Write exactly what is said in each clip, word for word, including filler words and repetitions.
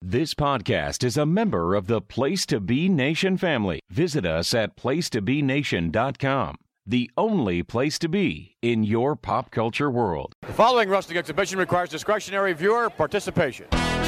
This podcast is a member of the Place to Be Nation family. Visit us at place to be nation dot com, the only place to be in your pop culture world. The following wrestling exhibition requires discretionary viewer participation.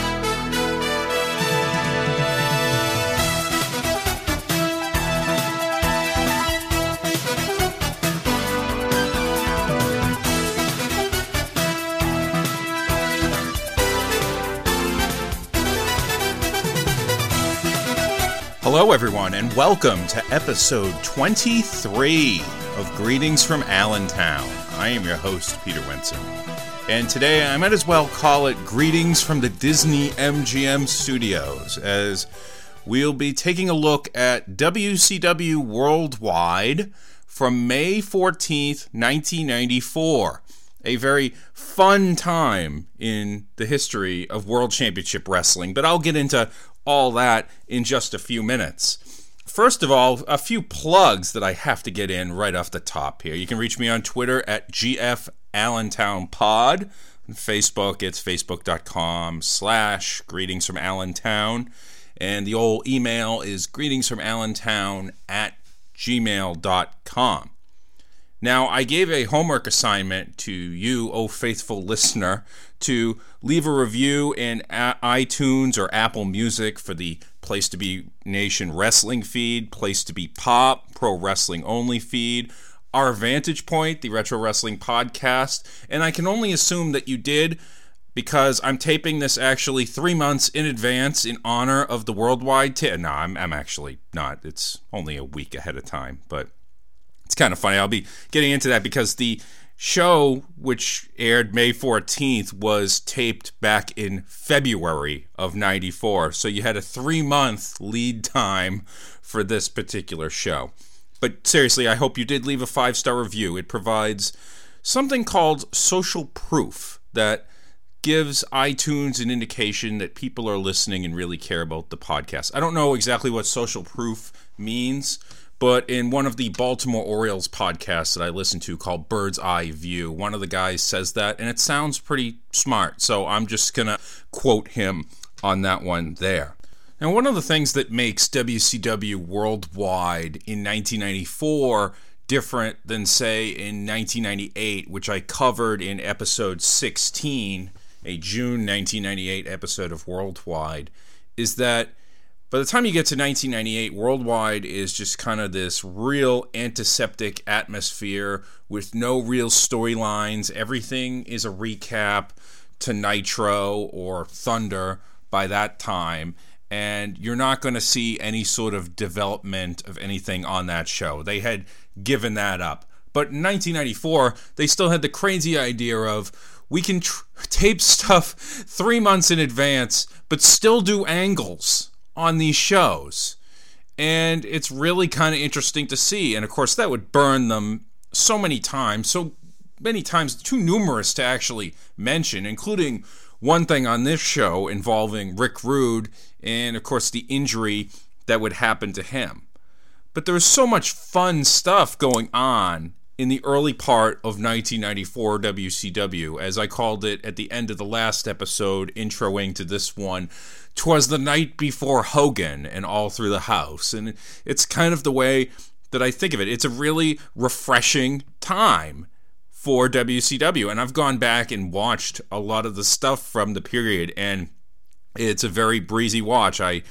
Hello, everyone, and welcome to episode twenty-three of Greetings from Allentown. I am your host, Peter Winson, and today I might as well call it Greetings from the Disney M G M Studios, as we'll be taking a look at W C W Worldwide from May fourteenth, nineteen ninety-four. A very fun time in the history of World Championship Wrestling, but I'll get into all that in just a few minutes. First of all, a few plugs that I have to get in right off the top here. You can reach me on Twitter at G F Allentown Pod. On Facebook, it's facebook.com slash greetings from Allentown. And the old email is greetingsfromallentown at gmail dot com. Now, I gave a homework assignment to you, oh faithful listener, to leave a review in a- iTunes or Apple Music for the Place to Be Nation Wrestling feed, Place to Be Pop, Pro Wrestling Only feed, Our Vantage Point, the Retro Wrestling podcast, and I can only assume that you did because I'm taping this actually three months in advance in honor of the worldwide... T- no, I'm, I'm actually not. It's only a week ahead of time, but... It's kind of funny. I'll be getting into that because the show, which aired May fourteenth, was taped back in February of ninety-four. So you had a three-month lead time for this particular show. But seriously, I hope you did leave a five-star review. It provides something called social proof that gives iTunes an indication that people are listening and really care about the podcast. I don't know exactly what social proof means, but in one of the Baltimore Orioles podcasts that I listen to called Bird's Eye View, one of the guys says that, and it sounds pretty smart, so I'm just going to quote him on that one there. Now, one of the things that makes W C W Worldwide in nineteen ninety-four different than, say, in nineteen ninety-eight, which I covered in episode sixteen, a June nineteen ninety-eight episode of Worldwide, is that by the time you get to nineteen ninety-eight, Worldwide is just kind of this real antiseptic atmosphere with no real storylines. Everything is a recap to Nitro or Thunder by that time, and you're not going to see any sort of development of anything on that show. They had given that up. But in nineteen ninety-four, they still had the crazy idea of, we can tr- tape stuff three months in advance, but still do angles on these shows, and it's really kind of interesting to see. And of course that would burn them so many times, so many times too numerous to actually mention, including one thing on this show involving Rick Rude and of course the injury that would happen to him. But there was so much fun stuff going on in the early part of nineteen ninety-four W C W, as I called it at the end of the last episode, introing to this one, "'Twas the night before Hogan and All Through the House." And it's kind of the way that I think of it. It's a really refreshing time for W C W, and I've gone back and watched a lot of the stuff from the period, and it's a very breezy watch. I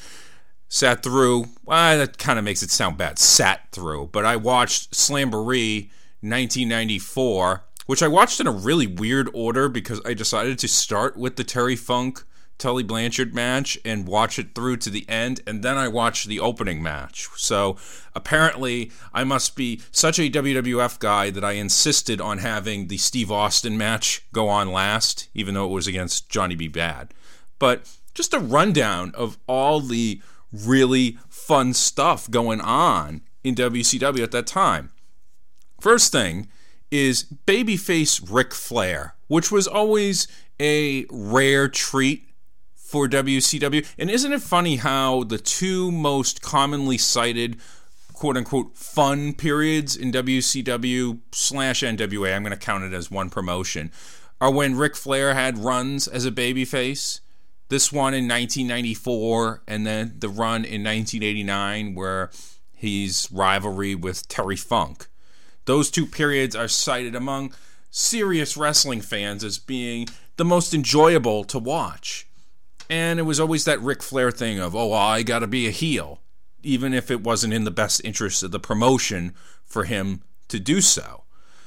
sat through, well, that kind of makes it sound bad, sat through, but I watched Slamboree nineteen ninety-four, which I watched in a really weird order because I decided to start with the Terry Funk Tully Blanchard match and watch it through to the end, and then I watched the opening match. So apparently I must be such a W W F guy that I insisted on having the Steve Austin match go on last, even though it was against Johnny B. Bad. But just a rundown of all the really fun stuff going on in W C W at that time. First thing is babyface Ric Flair, which was always a rare treat for W C W. And isn't it funny how the two most commonly cited quote-unquote fun periods in W C W slash N W A, I'm going to count it as one promotion, are when Ric Flair had runs as a babyface This one in nineteen ninety-four, and then the run in nineteen eighty-nine where he's rivalry with Terry Funk. Those two periods are cited among serious wrestling fans as being the most enjoyable to watch. And it was always that Ric Flair thing of, oh, I gotta be a heel, even if it wasn't in the best interest of the promotion for him to do so.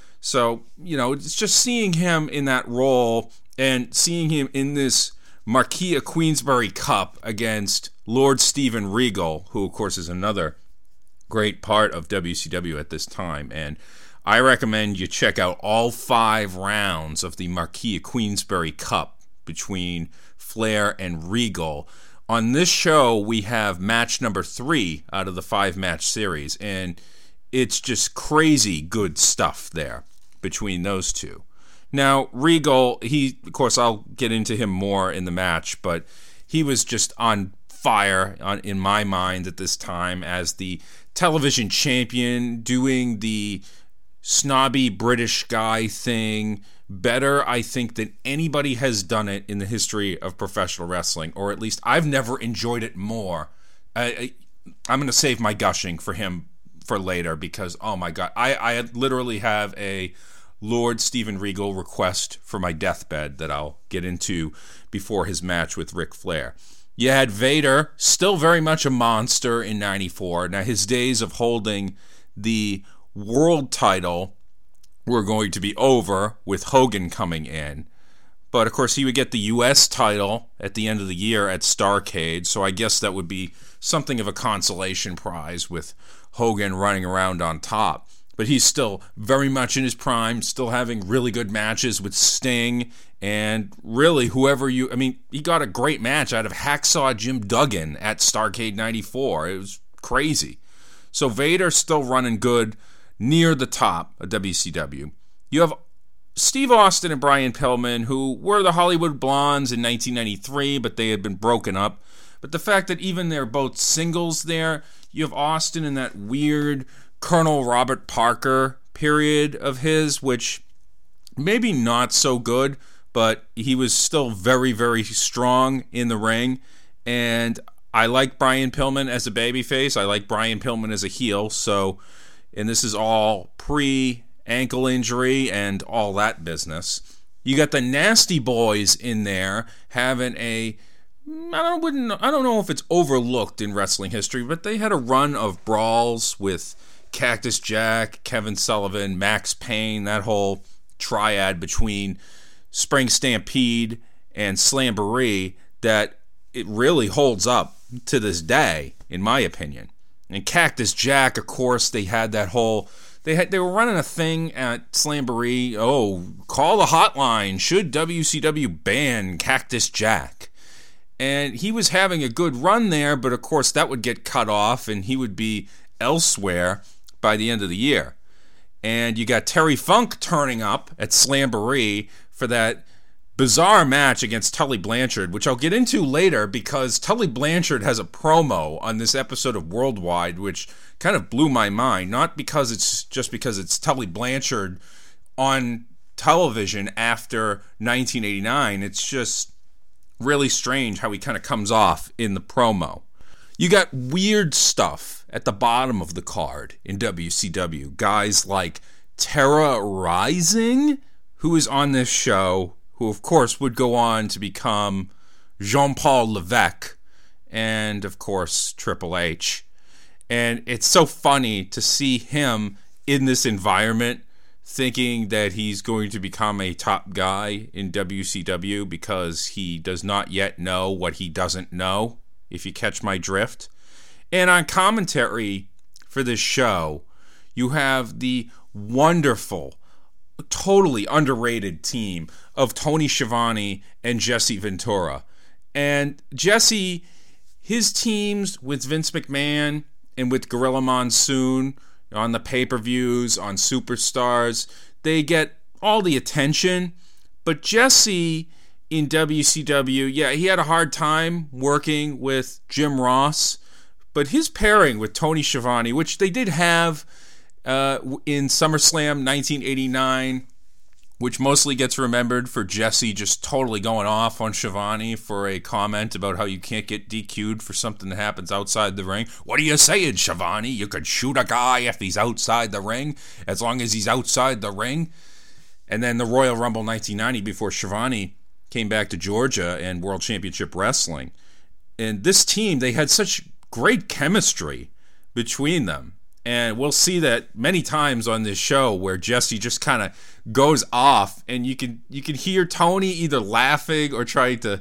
So, you know, it's just seeing him in that role and seeing him in this Marquis of Queensberry Cup against Lord Steven Regal, who, of course, is another great part of W C W at this time. And I recommend you check out all five rounds of the Marquis of Queensberry Cup between Flair and Regal. On this show, we have match number three out of the five-match series, and it's just crazy good stuff there between those two. Now, Regal, he, of course, I'll get into him more in the match, but he was just on fire on, in my mind at this time as the television champion, doing the snobby British guy thing better, I think, than anybody has done it in the history of professional wrestling, or at least I've never enjoyed it more. I, I, I'm going to save my gushing for him for later because, oh my God, I, I literally have a Lord Steven Regal request for my deathbed that I'll get into before his match with Ric Flair. You had Vader, still very much a monster in ninety-four. Now, his days of holding the world title were going to be over with Hogan coming in. But, of course, he would get the U S title at the end of the year at Starrcade, so I guess that would be something of a consolation prize with Hogan running around on top. But he's still very much in his prime, still having really good matches with Sting, and really whoever you... I mean, he got a great match out of Hacksaw Jim Duggan at Starrcade ninety-four. It was crazy. So Vader's still running good near the top of W C W. You have Steve Austin and Brian Pillman, who were the Hollywood Blondes in nineteen ninety-three, but they had been broken up. But the fact that even they're both singles there, you have Austin in that weird Colonel Robert Parker period of his, which maybe not so good, but he was still very, very strong in the ring. And I like Brian Pillman as a babyface. I like Brian Pillman as a heel. So, and this is all pre-ankle injury and all that business. You got the Nasty Boys in there having a... I don't, wouldn't, I don't know if it's overlooked in wrestling history, but they had a run of brawls with Cactus Jack, Kevin Sullivan, Max Payne, that whole triad between Spring Stampede and Slamboree that it really holds up to this day, in my opinion. And Cactus Jack, of course, they had that whole... They had they were running a thing at Slamboree, oh, call the hotline, should W C W ban Cactus Jack? And he was having a good run there, but of course that would get cut off and he would be elsewhere by the end of the year. And you got Terry Funk turning up at Slamboree for that bizarre match against Tully Blanchard, which I'll get into later because Tully Blanchard has a promo on this episode of Worldwide, which kind of blew my mind. Not because it's just because it's Tully Blanchard on television after nineteen eighty-nine. It's just really strange how he kind of comes off in the promo. You got weird stuff at the bottom of the card in W C W. Guys like Terra Rising, who is on this show, who of course would go on to become Jean-Paul Levesque and of course Triple H. And it's so funny to see him in this environment thinking that he's going to become a top guy in W C W because he does not yet know what he doesn't know, if you catch my drift. And on commentary for this show, you have the wonderful, totally underrated team of Tony Schiavone and Jesse Ventura. And Jesse, his teams with Vince McMahon and with Gorilla Monsoon on the pay-per-views, on Superstars, they get all the attention. But Jesse in W C W, yeah, he had a hard time working with Jim Ross, but his pairing with Tony Schiavone, which they did have uh, in SummerSlam nineteen eighty-nine, which mostly gets remembered for Jesse just totally going off on Schiavone for a comment about how you can't get D Q'd for something that happens outside the ring. What are you saying, Schiavone? You could shoot a guy if he's outside the ring, as long as he's outside the ring. And then the Royal Rumble nineteen ninety, before Schiavone came back to Georgia and World Championship Wrestling. And this team, they had such great chemistry between them. And we'll see that many times on this show where Jesse just kind of goes off, and you can you can hear Tony either laughing or trying to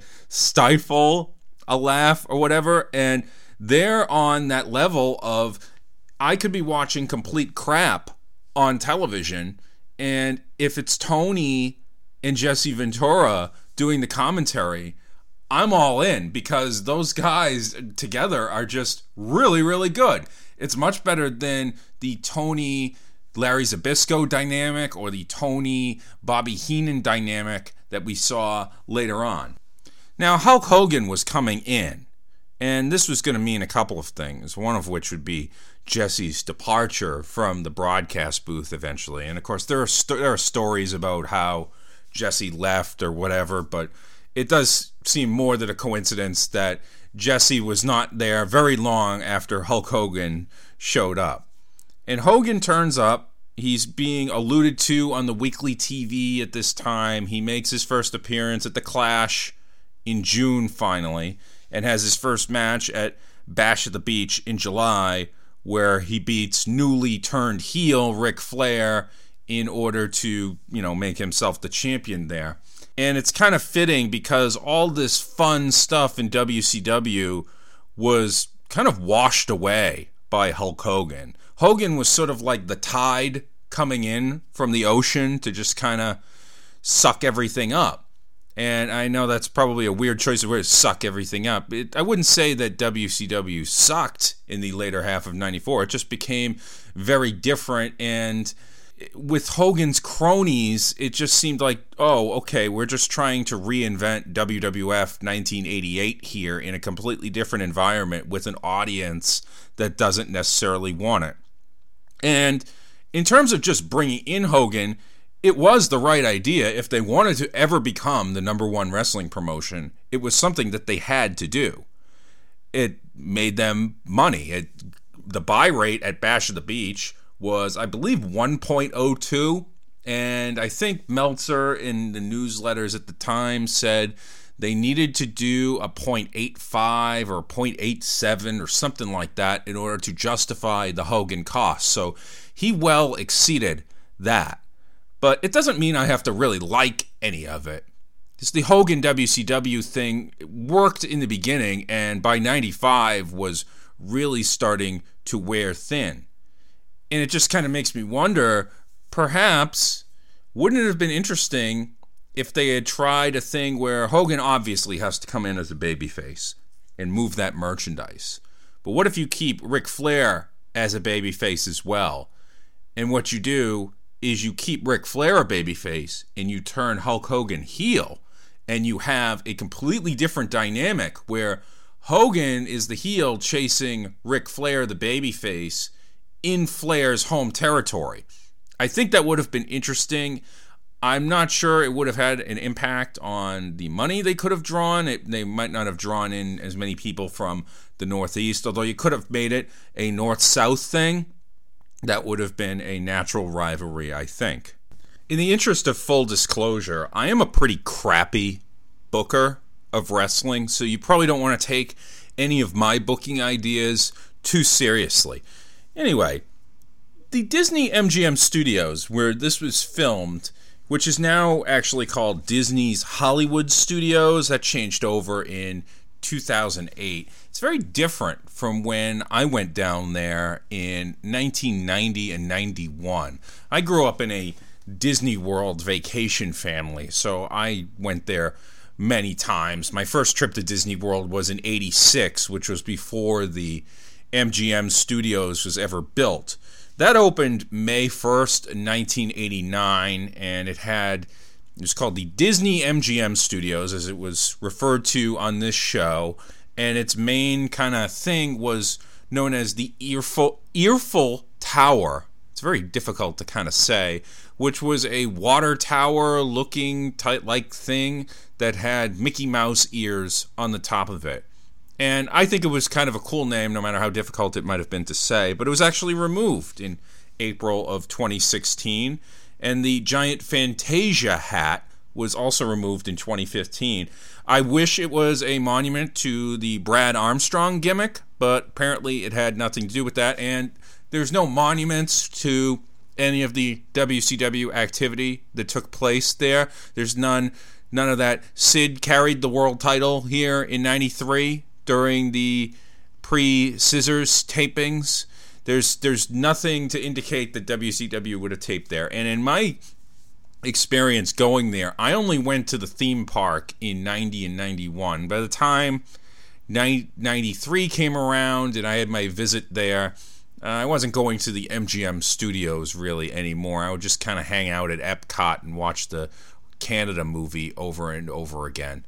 stifle a laugh or whatever. And they're on that level of, I could be watching complete crap on television, and if it's Tony and Jesse Ventura doing the commentary, I'm all in, because those guys together are just really, really good. It's much better than the Tony Larry Zbyszko dynamic or the Tony Bobby Heenan dynamic that we saw later on. Now, Hulk Hogan was coming in, and this was going to mean a couple of things, one of which would be Jesse's departure from the broadcast booth eventually. And of course, there are st- there are stories about how Jesse left or whatever, but it does seem more than a coincidence that Jesse was not there very long after Hulk Hogan showed up. And Hogan turns up. He's being alluded to on the weekly T V at this time. He makes his first appearance at the Clash in June finally, and has his first match at Bash at the Beach in July, where he beats newly turned heel Ric Flair in order to, you know, make himself the champion there. And it's kind of fitting because all this fun stuff in W C W was kind of washed away by Hulk Hogan. Hogan was sort of like the tide coming in from the ocean to just kind of suck everything up. And I know that's probably a weird choice of words, suck everything up. It, I wouldn't say that W C W sucked in the later half of ninety-four. It just became very different, and with Hogan's cronies, it just seemed like, oh, okay, we're just trying to reinvent W W F nineteen eighty-eight here in a completely different environment with an audience that doesn't necessarily want it. And in terms of just bringing in Hogan, it was the right idea. If they wanted to ever become the number one wrestling promotion, it was something that they had to do. It made them money. It, the buy rate at Bash at the Beach was, I believe, one point oh two, and I think Meltzer in the newsletters at the time said they needed to do a point eight five or point eight seven or something like that in order to justify the Hogan cost. So he well exceeded that. But it doesn't mean I have to really like any of it. Because the Hogan W C W thing worked in the beginning, and by ninety-five was really starting to wear thin. And it just kind of makes me wonder, perhaps, wouldn't it have been interesting if they had tried a thing where Hogan obviously has to come in as a babyface and move that merchandise. But what if you keep Ric Flair as a babyface as well? And what you do is you keep Ric Flair a babyface and you turn Hulk Hogan heel, and you have a completely different dynamic where Hogan is the heel chasing Ric Flair, the babyface, in Flair's home territory. I think that would have been interesting. I'm not sure it would have had an impact on the money they could have drawn. It, they might not have drawn in as many people from the Northeast, although you could have made it a North-South thing. That would have been a natural rivalry, I think. In the interest of full disclosure, I am a pretty crappy booker of wrestling, so you probably don't want to take any of my booking ideas too seriously. Anyway, the Disney M G M Studios, where this was filmed, which is now actually called Disney's Hollywood Studios, that changed over in two thousand eight. It's very different from when I went down there in nineteen ninety and ninety-one. I grew up in a Disney World vacation family, so I went there many times. My first trip to Disney World was in eighty-six, which was before the M G M Studios was ever built. That opened May first, nineteen eighty-nine, and it had, it was called the Disney M G M Studios, as it was referred to on this show, and its main kind of thing was known as the Earful, Earful Tower. It's it's very difficult to kind of say, which was a water tower looking type like thing that had Mickey Mouse ears on the top of it. And I think it was kind of a cool name, no matter how difficult it might have been to say, but it was actually removed in April of twenty sixteen, and the giant Fantasia hat was also removed in twenty fifteen. I wish it was a monument to the Brad Armstrong gimmick, but apparently it had nothing to do with that, and there's no monuments to any of the W C W activity that took place there. There's none none of that. Sid carried the world title here in ninety-three during the pre-Scissors tapings. There's there's nothing to indicate that W C W would have taped there. And in my experience going there, I only went to the theme park in ninety and ninety-one. By the time ninety-three came around and I had my visit there, uh, I wasn't going to the M G M studios really anymore. I would just kind of hang out at Epcot and watch the Canada movie over and over again.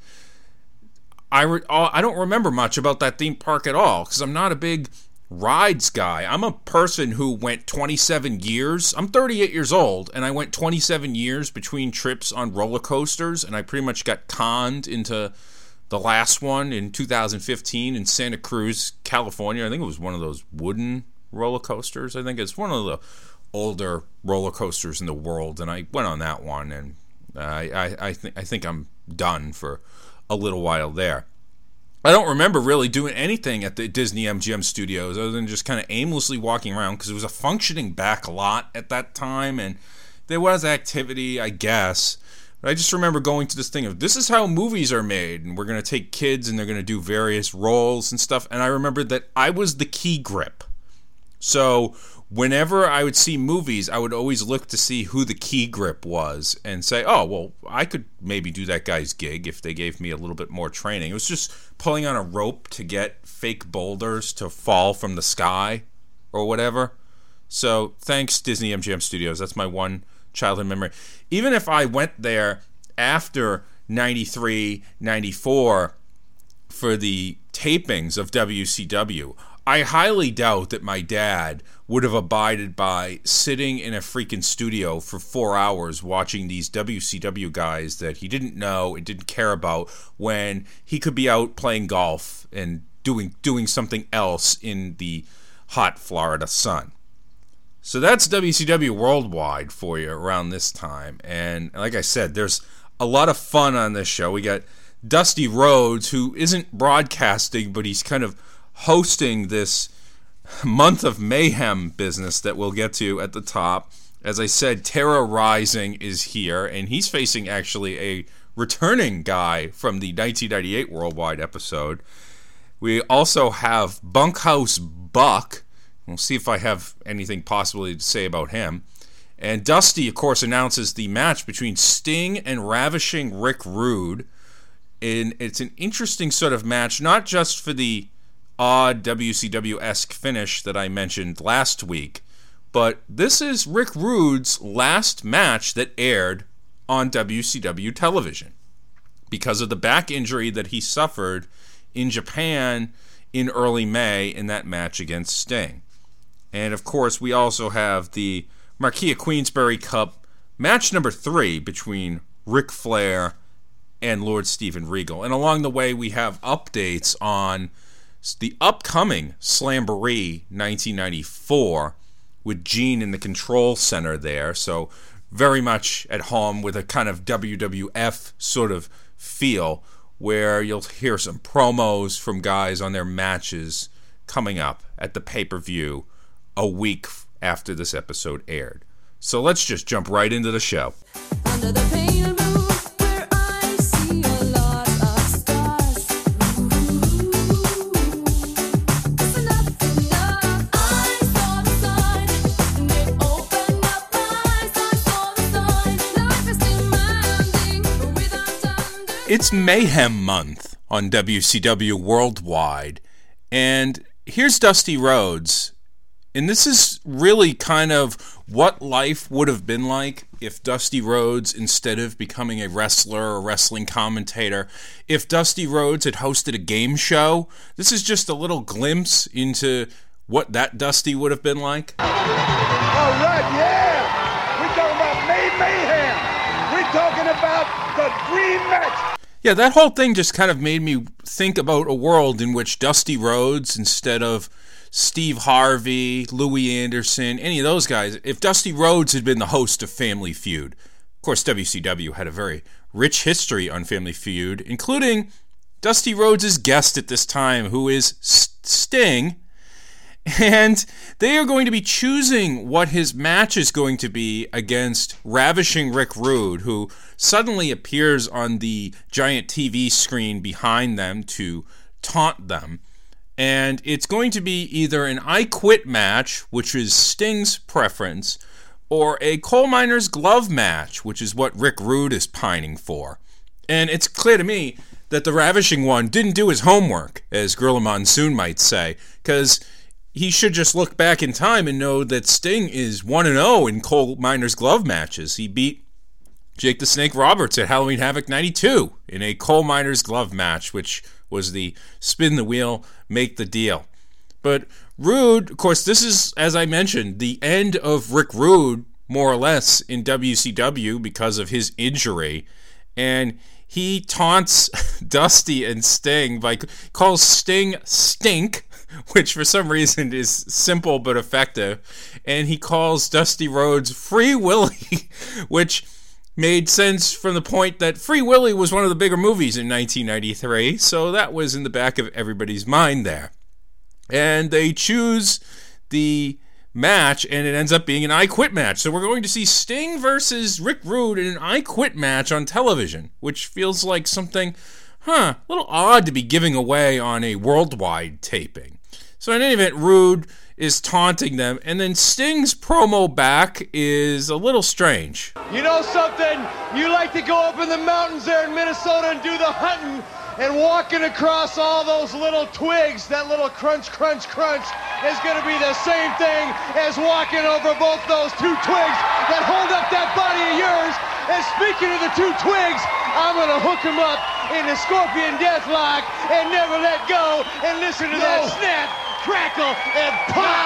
I, re- I don't remember much about that theme park at all because I'm not a big rides guy. I'm a person who went twenty-seven years. I'm thirty-eight years old, and I went twenty-seven years between trips on roller coasters, and I pretty much got conned into the last one in two thousand fifteen in Santa Cruz, California. I think it was one of those wooden roller coasters. I think it's one of the older roller coasters in the world, and I went on that one, and uh, I I, I, th- I think I'm done for a little while there. I don't remember really doing anything at the Disney M G M studios other than just kind of aimlessly walking around because it was a functioning back lot at that time, and there was activity, I guess. But I just remember going to this thing of, this is how movies are made, and we're going to take kids and they're going to do various roles and stuff, and I remembered that I was the key grip. So whenever I would see movies, I would always look to see who the key grip was and say, oh, well, I could maybe do that guy's gig if they gave me a little bit more training. It was just pulling on a rope to get fake boulders to fall from the sky or whatever. So thanks, Disney M G M Studios. That's my one childhood memory. Even if I went there after ninety-three, ninety-four for the tapings of W C W, I highly doubt that my dad would have abided by sitting in a freaking studio for four hours watching these W C W guys that he didn't know and didn't care about when he could be out playing golf and doing doing something else in the hot Florida sun. So that's W C W Worldwide for you around this time. And like I said, there's a lot of fun on this show. We got Dusty Rhodes, who isn't broadcasting, but he's kind of hosting this month of mayhem business that we'll get to at the top. As I said, Terra Rising is here, and he's facing actually a returning guy from the nineteen ninety-eight Worldwide episode. We also have Bunkhouse Buck. We'll see if I have anything possibly to say about him. And Dusty, of course, announces the match between Sting and Ravishing Rick Rude. And it's an interesting sort of match, not just for the odd W C W-esque finish that I mentioned last week, but this is Rick Rude's last match that aired on W C W television because of the back injury that he suffered in Japan in early May in that match against Sting. And of course, we also have the Marquis of Queensberry Cup match number three between Ric Flair and Lord Steven Regal. And along the way, we have updates on the upcoming Slamboree nineteen ninety-four with Gene in the control center there. So very much at home with a kind of W W F sort of feel where you'll hear some promos from guys on their matches coming up at the pay-per-view a week after this episode aired. So let's just jump right into the show. Under the pale moon, where I see a lot of stars. It's enough, enough. I saw the sign, and it opened up my eyes. I saw the sign, life is demanding without under. It's Mayhem Month on W C W Worldwide, and here's Dusty Rhodes. And this is really kind of what life would have been like if Dusty Rhodes, instead of becoming a wrestler or wrestling commentator, if Dusty Rhodes had hosted a game show. This is just a little glimpse into what that Dusty would have been like? All right, yeah. We're talking about May Mayhem. We're talking about the dream match. Yeah, that whole thing just kind of made me think about a world in which Dusty Rhodes, instead of Steve Harvey, Louis Anderson, any of those guys, if Dusty Rhodes had been the host of Family Feud. Of course, W C W had a very rich history on Family Feud, including Dusty Rhodes' guest at this time, who is Sting. And they are going to be choosing what his match is going to be against Ravishing Rick Rude, who suddenly appears on the giant T V screen behind them to taunt them. And it's going to be either an I Quit match, which is Sting's preference, or a coal miner's glove match, which is what Rick Rude is pining for. And it's clear to me that the Ravishing one didn't do his homework, as Gorilla Monsoon might say, because he should just look back in time and know that Sting is one and oh in coal miner's glove matches. He beat Jake the Snake Roberts at Halloween Havoc ninety-two in a coal miner's glove match, which was the spin the wheel, make the deal. But Rude, of course, this is, as I mentioned, the end of Rick Rude, more or less, in W C W because of his injury. And he taunts Dusty and Sting by calls Sting Stink, which for some reason is simple but effective. And he calls Dusty Rhodes Free Willy, which made sense from the point that Free Willy was one of the bigger movies in nineteen ninety-three, so that was in the back of everybody's mind there. And they choose the match, and it ends up being an I Quit match. So we're going to see Sting versus Rick Rude in an I Quit match on television, which feels like something, huh, a little odd to be giving away on a worldwide taping. So in any event, Rude is taunting them, and then Sting's promo back is a little strange. You know something? You like to go up in the mountains there in Minnesota and do the hunting, and walking across all those little twigs, that little crunch, crunch, crunch, is going to be the same thing as walking over both those two twigs that hold up that body of yours. And speaking of the two twigs, I'm going to hook them up in the Scorpion Deathlock and never let go, and listen to no. that snap, crackle, and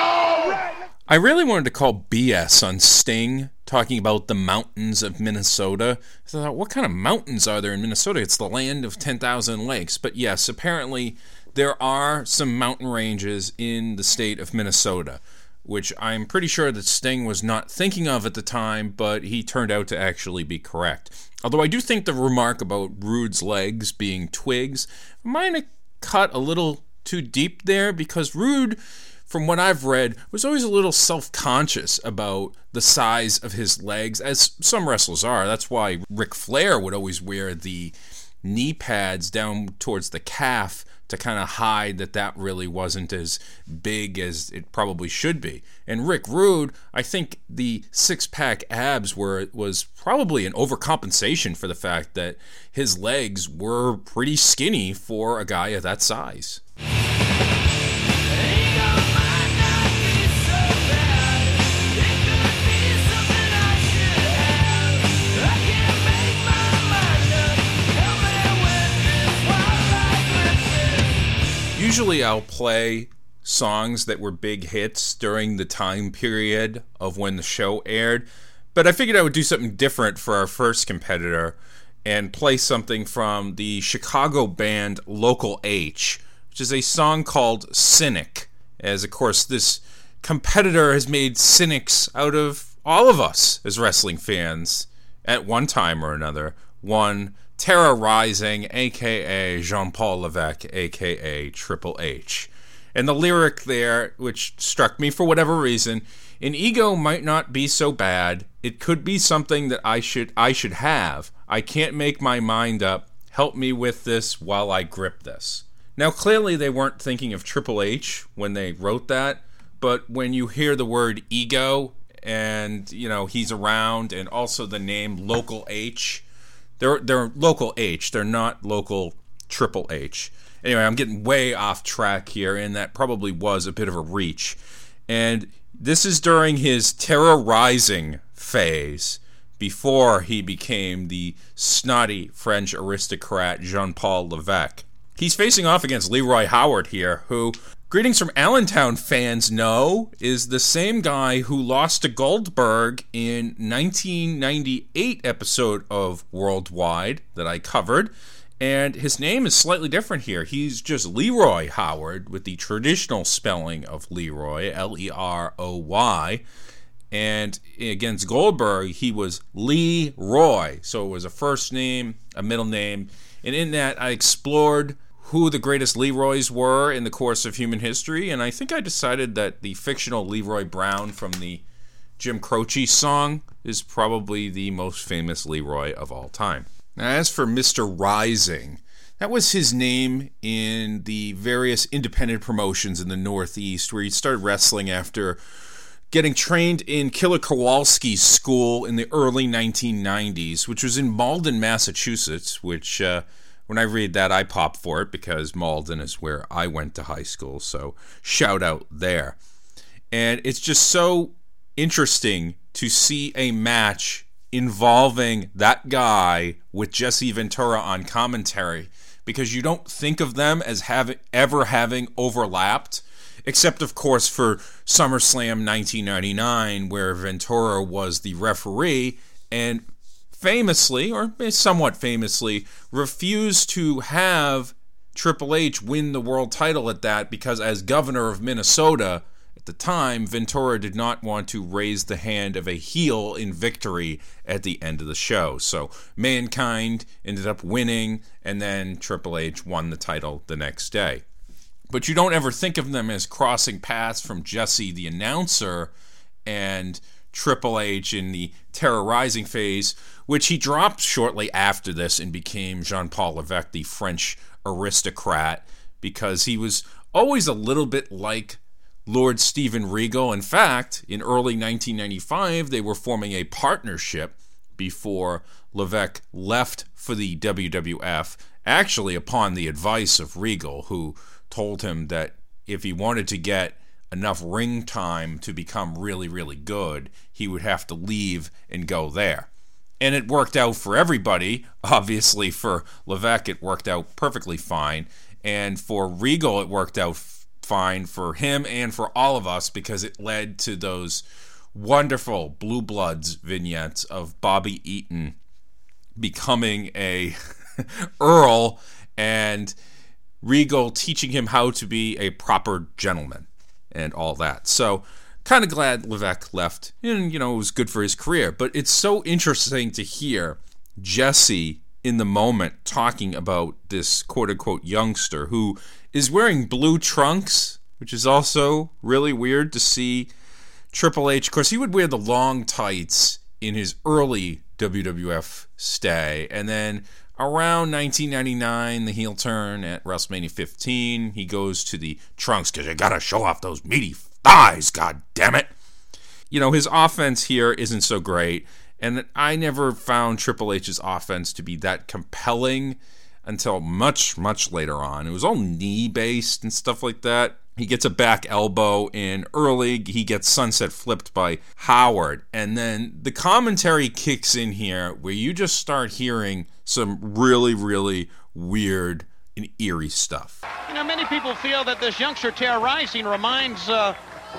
pow! I really wanted to call B S on Sting talking about the mountains of Minnesota. I thought, what kind of mountains are there in Minnesota? It's the land of ten thousand lakes. But yes, apparently there are some mountain ranges in the state of Minnesota, which I'm pretty sure that Sting was not thinking of at the time, but he turned out to actually be correct. Although I do think the remark about Rude's legs being twigs might have cut a little too deep there, because Rude, from what I've read, was always a little self-conscious about the size of his legs, as some wrestlers are. That's why Ric Flair would always wear the knee pads down towards the calf to kind of hide that that really wasn't as big as it probably should be. And Rick Rude, I think the six-pack abs were was probably an overcompensation for the fact that his legs were pretty skinny for a guy of that size. Usually I'll play songs that were big hits during the time period of when the show aired, but I figured I would do something different for our first competitor and play something from the Chicago band Local H, which is a song called Cynic, as of course this competitor has made cynics out of all of us as wrestling fans at one time or another. One Terra Rising, a k a. Jean-Paul Levesque, a k a. Triple H. And the lyric there, which struck me for whatever reason, an ego might not be so bad. It could be something that I should I should have. I can't make my mind up. Help me with this while I grip this. Now, clearly they weren't thinking of Triple H when they wrote that, but when you hear the word ego and, you know, he's around, and also the name Local H, They're they're Local H. They're not Local Triple H. Anyway, I'm getting way off track here, and that probably was a bit of a reach. And this is during his Terra Rising phase, before he became the snotty French aristocrat Jean-Paul Levesque. He's facing off against Leroy Howard here, who, Greetings from Allentown fans know, is the same guy who lost to Goldberg in nineteen ninety-eight episode of Worldwide that I covered. And his name is slightly different here. He's just Leroy Howard with the traditional spelling of Leroy, L E R O Y. And against Goldberg, he was Leroy. So it was a first name, a middle name. And in that, I explored who the greatest Leroys were in the course of human history. And I think I decided that the fictional Leroy Brown from the Jim Croce song is probably the most famous Leroy of all time. Now, as for Mister Rising, that was his name in the various independent promotions in the Northeast, where he started wrestling after getting trained in Killer Kowalski's school in the early nineteen nineties, which was in Malden, Massachusetts, which, uh, when I read that, I pop for it, because Malden is where I went to high school, so shout out there. And it's just so interesting to see a match involving that guy with Jesse Ventura on commentary, because you don't think of them as having ever having overlapped, except of course for SummerSlam nineteen ninety-nine, where Ventura was the referee and famously, or somewhat famously, refused to have Triple H win the world title at that, because as governor of Minnesota at the time, Ventura did not want to raise the hand of a heel in victory at the end of the show. So Mankind ended up winning, and then Triple H won the title the next day. But you don't ever think of them as crossing paths from Jesse the announcer and Triple H in the terrorizing phase, which he dropped shortly after this and became Jean-Paul Levesque, the French aristocrat, because he was always a little bit like Lord Steven Regal. In fact, in early nineteen ninety-five, they were forming a partnership before Levesque left for the W W F, actually upon the advice of Regal, who told him that if he wanted to get enough ring time to become really, really good, he would have to leave and go there. And it worked out for everybody. Obviously, for Levesque, it worked out perfectly fine. And for Regal, it worked out fine for him and for all of us, because it led to those wonderful Blue Bloods vignettes of Bobby Eaton becoming a Earl and Regal teaching him how to be a proper gentleman and all that. So kind of glad Levesque left, and you know, it was good for his career. But it's so interesting to hear Jesse in the moment talking about this quote-unquote youngster who is wearing blue trunks, which is also really weird to see Triple H. Of course, he would wear the long tights in his early W W F stay, and then around nineteen ninety-nine, the heel turn at WrestleMania fifteen, he goes to the trunks because you gotta show off those meaty thighs, god damn it. You know, his offense here isn't so great, and I never found Triple H's offense to be that compelling until much, much later on. It was all knee-based and stuff like that. He gets a back elbow in early. He gets sunset flipped by Howard. And then the commentary kicks in here where you just start hearing some really, really weird and eerie stuff. You know, many people feel that this youngster terrorizing reminds uh,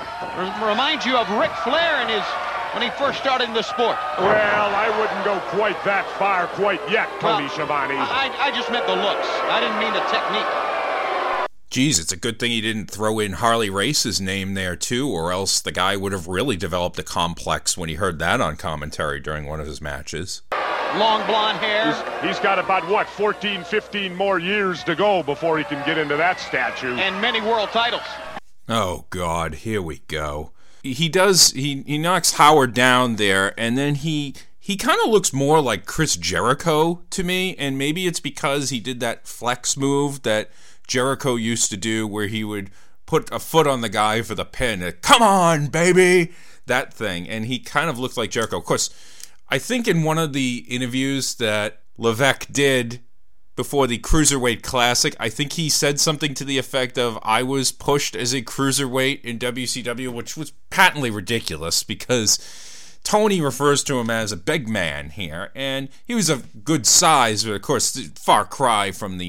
reminds you of Ric Flair in his when he first started in the sport. Well, I wouldn't go quite that far quite yet, Tony well, Schiavone. I, I just meant the looks. I didn't mean the technique. Geez, it's a good thing he didn't throw in Harley Race's name there, too, or else the guy would have really developed a complex when he heard that on commentary during one of his matches. Long blonde hair. He's, he's got about, what, fourteen, fifteen more years to go before he can get into that statue. And many world titles. Oh, God, here we go. He does, he, he knocks Howard down there, and then he... He kind of looks more like Chris Jericho to me, and maybe it's because he did that flex move that Jericho used to do where he would put a foot on the guy for the pin. And, come on, baby! That thing. And he kind of looked like Jericho. Of course, I think in one of the interviews that Levesque did before the Cruiserweight Classic, I think he said something to the effect of, I was pushed as a cruiserweight in W C W, which was patently ridiculous because Tony refers to him as a big man here, and he was a good size, but of course, far cry from the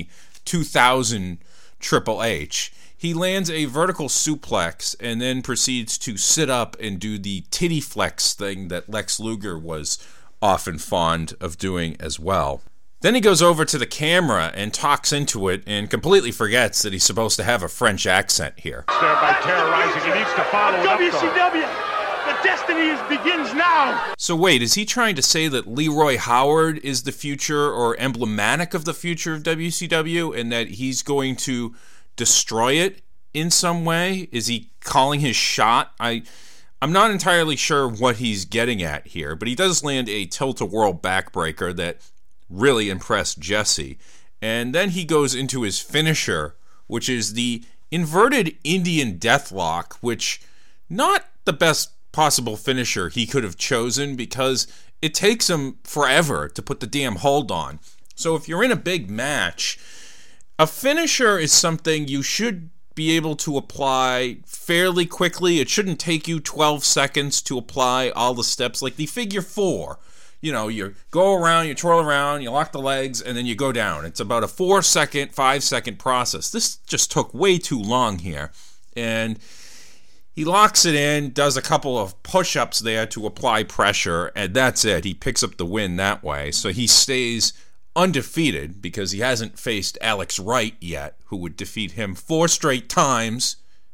two thousand Triple H. He lands a vertical suplex and then proceeds to sit up and do the titty flex thing that Lex Luger was often fond of doing as well. Then he goes over to the camera and talks into it and completely forgets that he's supposed to have a French accent here. There by terrorizing, he needs to follow it up, W C W, the destiny is, begins now. So wait, is he trying to say that Leroy Howard is the future or emblematic of the future of W C W and that he's going to destroy it in some way? Is he calling his shot? I, I'm not entirely sure what he's getting at here, but he does land a tilt-a-whirl backbreaker that really impressed Jesse. And then he goes into his finisher, which is the inverted Indian Deathlock, which not the best possible finisher he could have chosen because it takes him forever to put the damn hold on. So if you're in a big match, a finisher is something you should be able to apply fairly quickly. It shouldn't take you twelve seconds to apply all the steps, like the figure four. You know, you go around, you twirl around, you lock the legs, and then you go down. It's about a four-second, five-second process. This just took way too long here. And he locks it in, does a couple of push-ups there to apply pressure, and that's it. He picks up the win that way. So he stays undefeated because he hasn't faced Alex Wright yet, who would defeat him four straight times,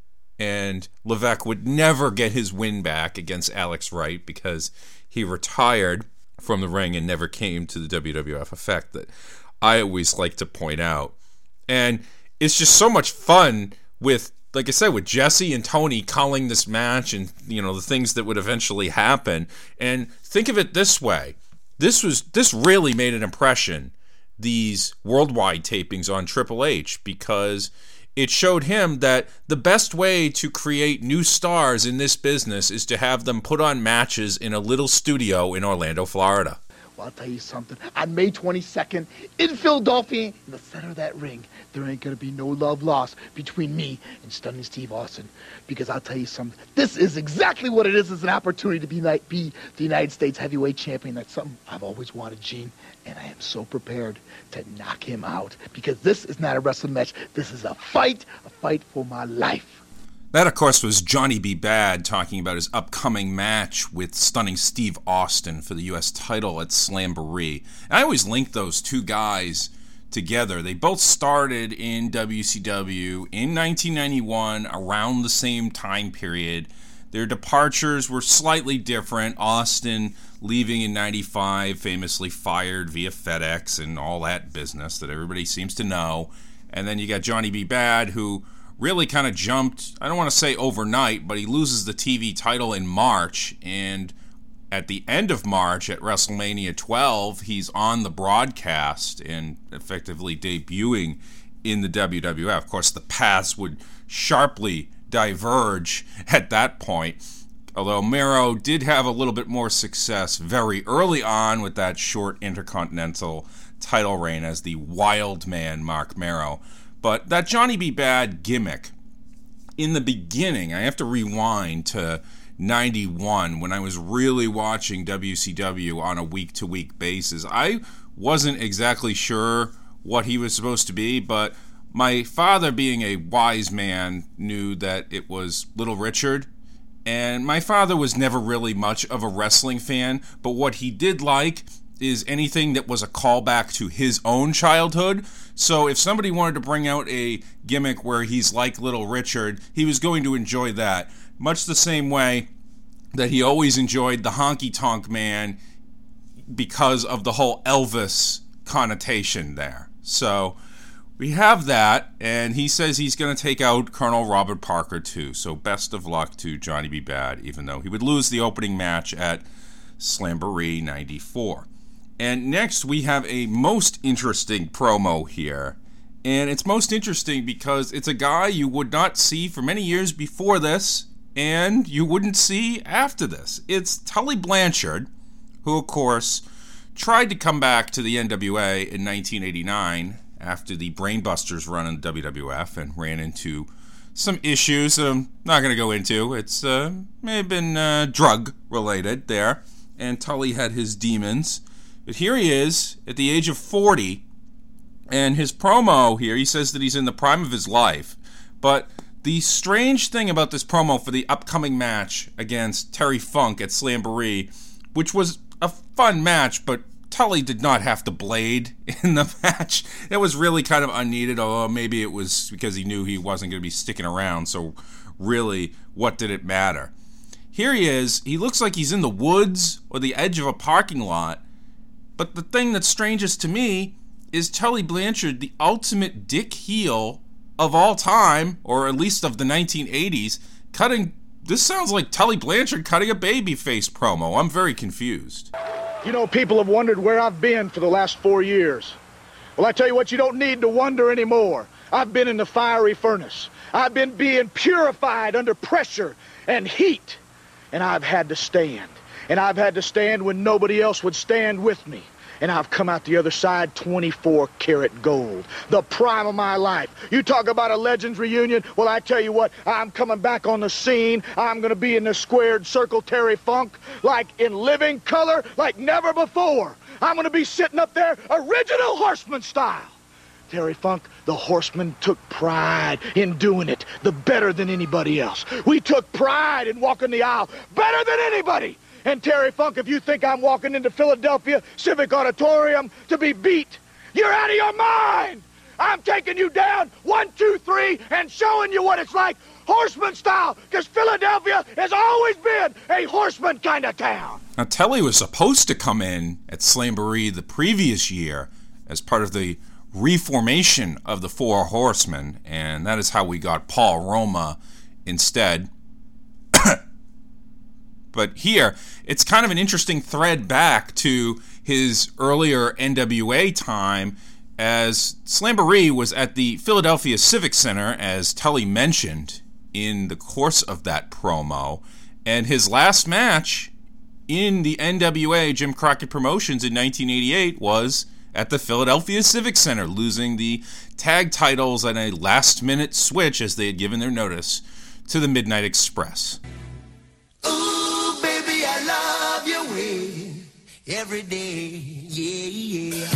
and Levesque would never get his win back against Alex Wright because he retired from the ring and never came to the W W F effect that I always like to point out. And it's just so much fun with, like I said, with Jesse and Tony calling this match and, you know, the things that would eventually happen. And think of it this way. This was this really made an impression, these worldwide tapings on Triple H, because it showed him that the best way to create new stars in this business is to have them put on matches in a little studio in Orlando, Florida. Well, I'll tell you something. On May twenty-second, in Philadelphia, in the center of that ring, there ain't going to be no love lost between me and Stunning Steve Austin. Because I'll tell you something. This is exactly what it is. It's an opportunity to be, be the United States heavyweight champion. That's something I've always wanted, Gene. And I am so prepared to knock him out. Because this is not a wrestling match. This is a fight. A fight for my life. That, of course, was Johnny B. Bad talking about his upcoming match with Stunning Steve Austin for the U S title at Slamboree. And I always link those two guys together. They both started in W C W in nineteen ninety-one, around the same time period. Their departures were slightly different. Austin leaving in ninety-five, famously fired via FedEx and all that business that everybody seems to know. And then you got Johnny B. Bad, who really kind of jumped, I don't want to say overnight, but he loses the T V title in March, and at the end of March at WrestleMania twelve, he's on the broadcast and effectively debuting in the W W F. Of course, the paths would sharply diverge at that point, although Mero did have a little bit more success very early on with that short Intercontinental title reign as the Wild Man Mark Mero. But that Johnny B. Bad gimmick, in the beginning, I have to rewind to ninety-one when I was really watching W C W on a week-to-week basis. I wasn't exactly sure what he was supposed to be, but my father, being a wise man, knew that it was Little Richard. And my father was never really much of a wrestling fan, but what he did like is anything that was a callback to his own childhood. So if somebody wanted to bring out a gimmick where he's like Little Richard, he was going to enjoy that. Much the same way that he always enjoyed the Honky Tonk Man because of the whole Elvis connotation there. So we have that, and he says he's going to take out Colonel Robert Parker too. So best of luck to Johnny B. Bad, even though he would lose the opening match at Slamboree ninety-four. And next, we have a most interesting promo here. And it's most interesting because it's a guy you would not see for many years before this, and you wouldn't see after this. It's Tully Blanchard, who, of course, tried to come back to the N W A in nineteen eighty-nine after the Brainbusters run in the W W F and ran into some issues I'm not going to go into. It's uh, may have been uh, drug-related there, and Tully had his demons. But here he is, at the age of forty, And his promo here, he says that he's in the prime of his life. But the strange thing about this promo for the upcoming match against Terry Funk at Slamboree, which was a fun match, but Tully did not have to blade in the match. It was really kind of unneeded, although maybe it was because he knew he wasn't going to be sticking around, so really, what did it matter? Here he is. He looks like he's in the woods or the edge of a parking lot, but the thing that's strangest to me is Tully Blanchard, the ultimate dick heel of all time, or at least of the nineteen eighties, cutting... This sounds like Tully Blanchard cutting a babyface promo. I'm very confused. You know, people have wondered where I've been for the last four years. Well, I tell you what, you don't need to wonder anymore. I've been in the fiery furnace. I've been being purified under pressure and heat. And I've had to stand. And I've had to stand when nobody else would stand with me. And I've come out the other side twenty-four karat gold. The prime of my life. You talk about a Legends reunion. Well, I tell you what, I'm coming back on the scene. I'm going to be in the squared circle Terry Funk, like in living color, like never before. I'm going to be sitting up there, original Horseman style. Terry Funk, the Horseman, took pride in doing it the better than anybody else. We took pride in walking the aisle better than anybody. And Terry Funk, if you think I'm walking into Philadelphia Civic Auditorium to be beat, you're out of your mind! I'm taking you down one, two, three, and showing you what it's like, Horseman style, because Philadelphia has always been a horseman kind of town. Now, Tully was supposed to come in at Slamboree the previous year as part of the reformation of the Four Horsemen, and that is how we got Paul Roma instead. But here, it's kind of an interesting thread back to his earlier N W A time, as Slamboree was at the Philadelphia Civic Center, as Tully mentioned in the course of that promo, and his last match in the N W A Jim Crockett Promotions in nineteen eighty-eight was at the Philadelphia Civic Center, losing the tag titles on a last-minute switch, as they had given their notice, to the Midnight Express. Every day, yeah, yeah.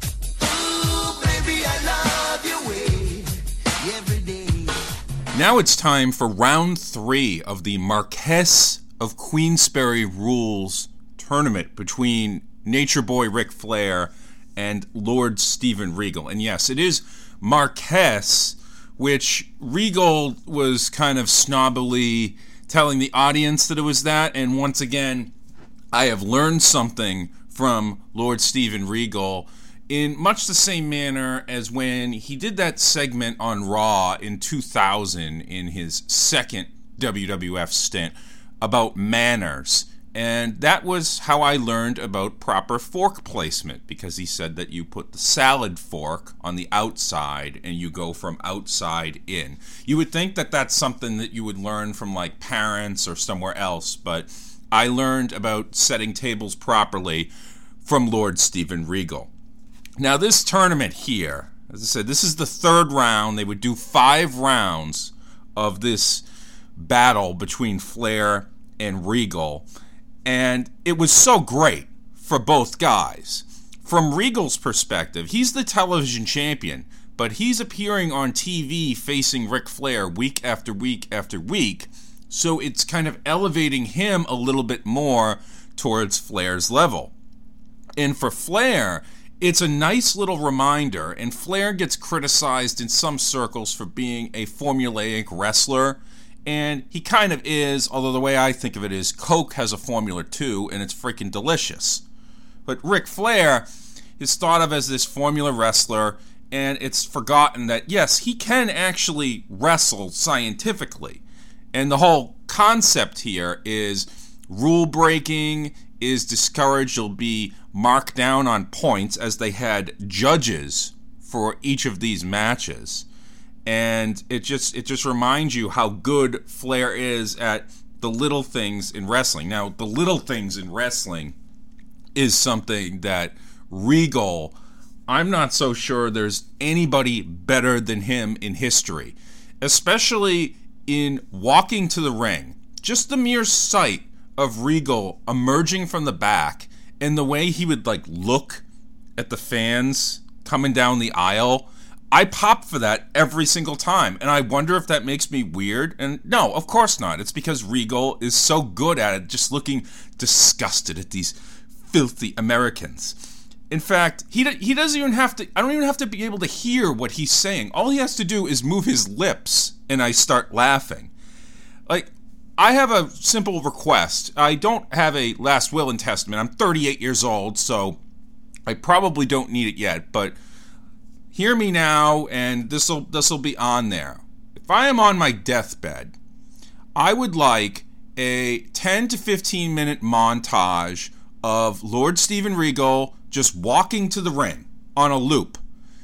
Ooh, baby, I love your way. Every day. Now it's time for round three of the Marquess of Queensberry Rules tournament between Nature Boy Ric Flair and Lord Steven Regal. And yes, it is Marquess, which Regal was kind of snobbily telling the audience that it was that, and once again, I have learned something from Lord Steven Regal in much the same manner as when he did that segment on Raw in two thousand in his second W W F stint about manners. And that was how I learned about proper fork placement, because he said that you put the salad fork on the outside and you go from outside in. You would think that that's something that you would learn from like parents or somewhere else, but I learned about setting tables properly from Lord Steven Regal. Now, this tournament here, as I said, this is the third round. They would do five rounds of this battle between Flair and Regal, and it was so great for both guys. From Regal's perspective, he's the television champion, but he's appearing on T V facing Ric Flair week after week after week, so it's kind of elevating him a little bit more towards Flair's level. And for Flair, it's a nice little reminder, and Flair gets criticized in some circles for being a formulaic wrestler, and he kind of is, although the way I think of it is Coke has a formula too, and it's freaking delicious. But Ric Flair is thought of as this formula wrestler, and it's forgotten that, yes, he can actually wrestle scientifically. And the whole concept here is rule breaking is discouraged. You'll be marked down on points, as they had judges for each of these matches. And it just it just reminds you how good Flair is at the little things in wrestling. Now, the little things in wrestling is something that Regal, I'm not so sure there's anybody better than him in history, especially in walking to the ring. Just the mere sight of Regal emerging from the back and the way he would like look at the fans coming down the aisle, I pop for that every single time. And I wonder if that makes me weird. And no, of course not. It's because Regal is so good at it, just looking disgusted at these filthy Americans. In fact, he he doesn't even have to, I don't even have to be able to hear what he's saying. All he has to do is move his lips, and I start laughing. Like, I have a simple request. I don't have a last will and testament. I'm thirty-eight years old, so I probably don't need it yet, but hear me now, and this'll this'll be on there. If I am on my deathbed, I would like a ten to fifteen minute montage of Lord Steven Regal just walking to the ring on a loop.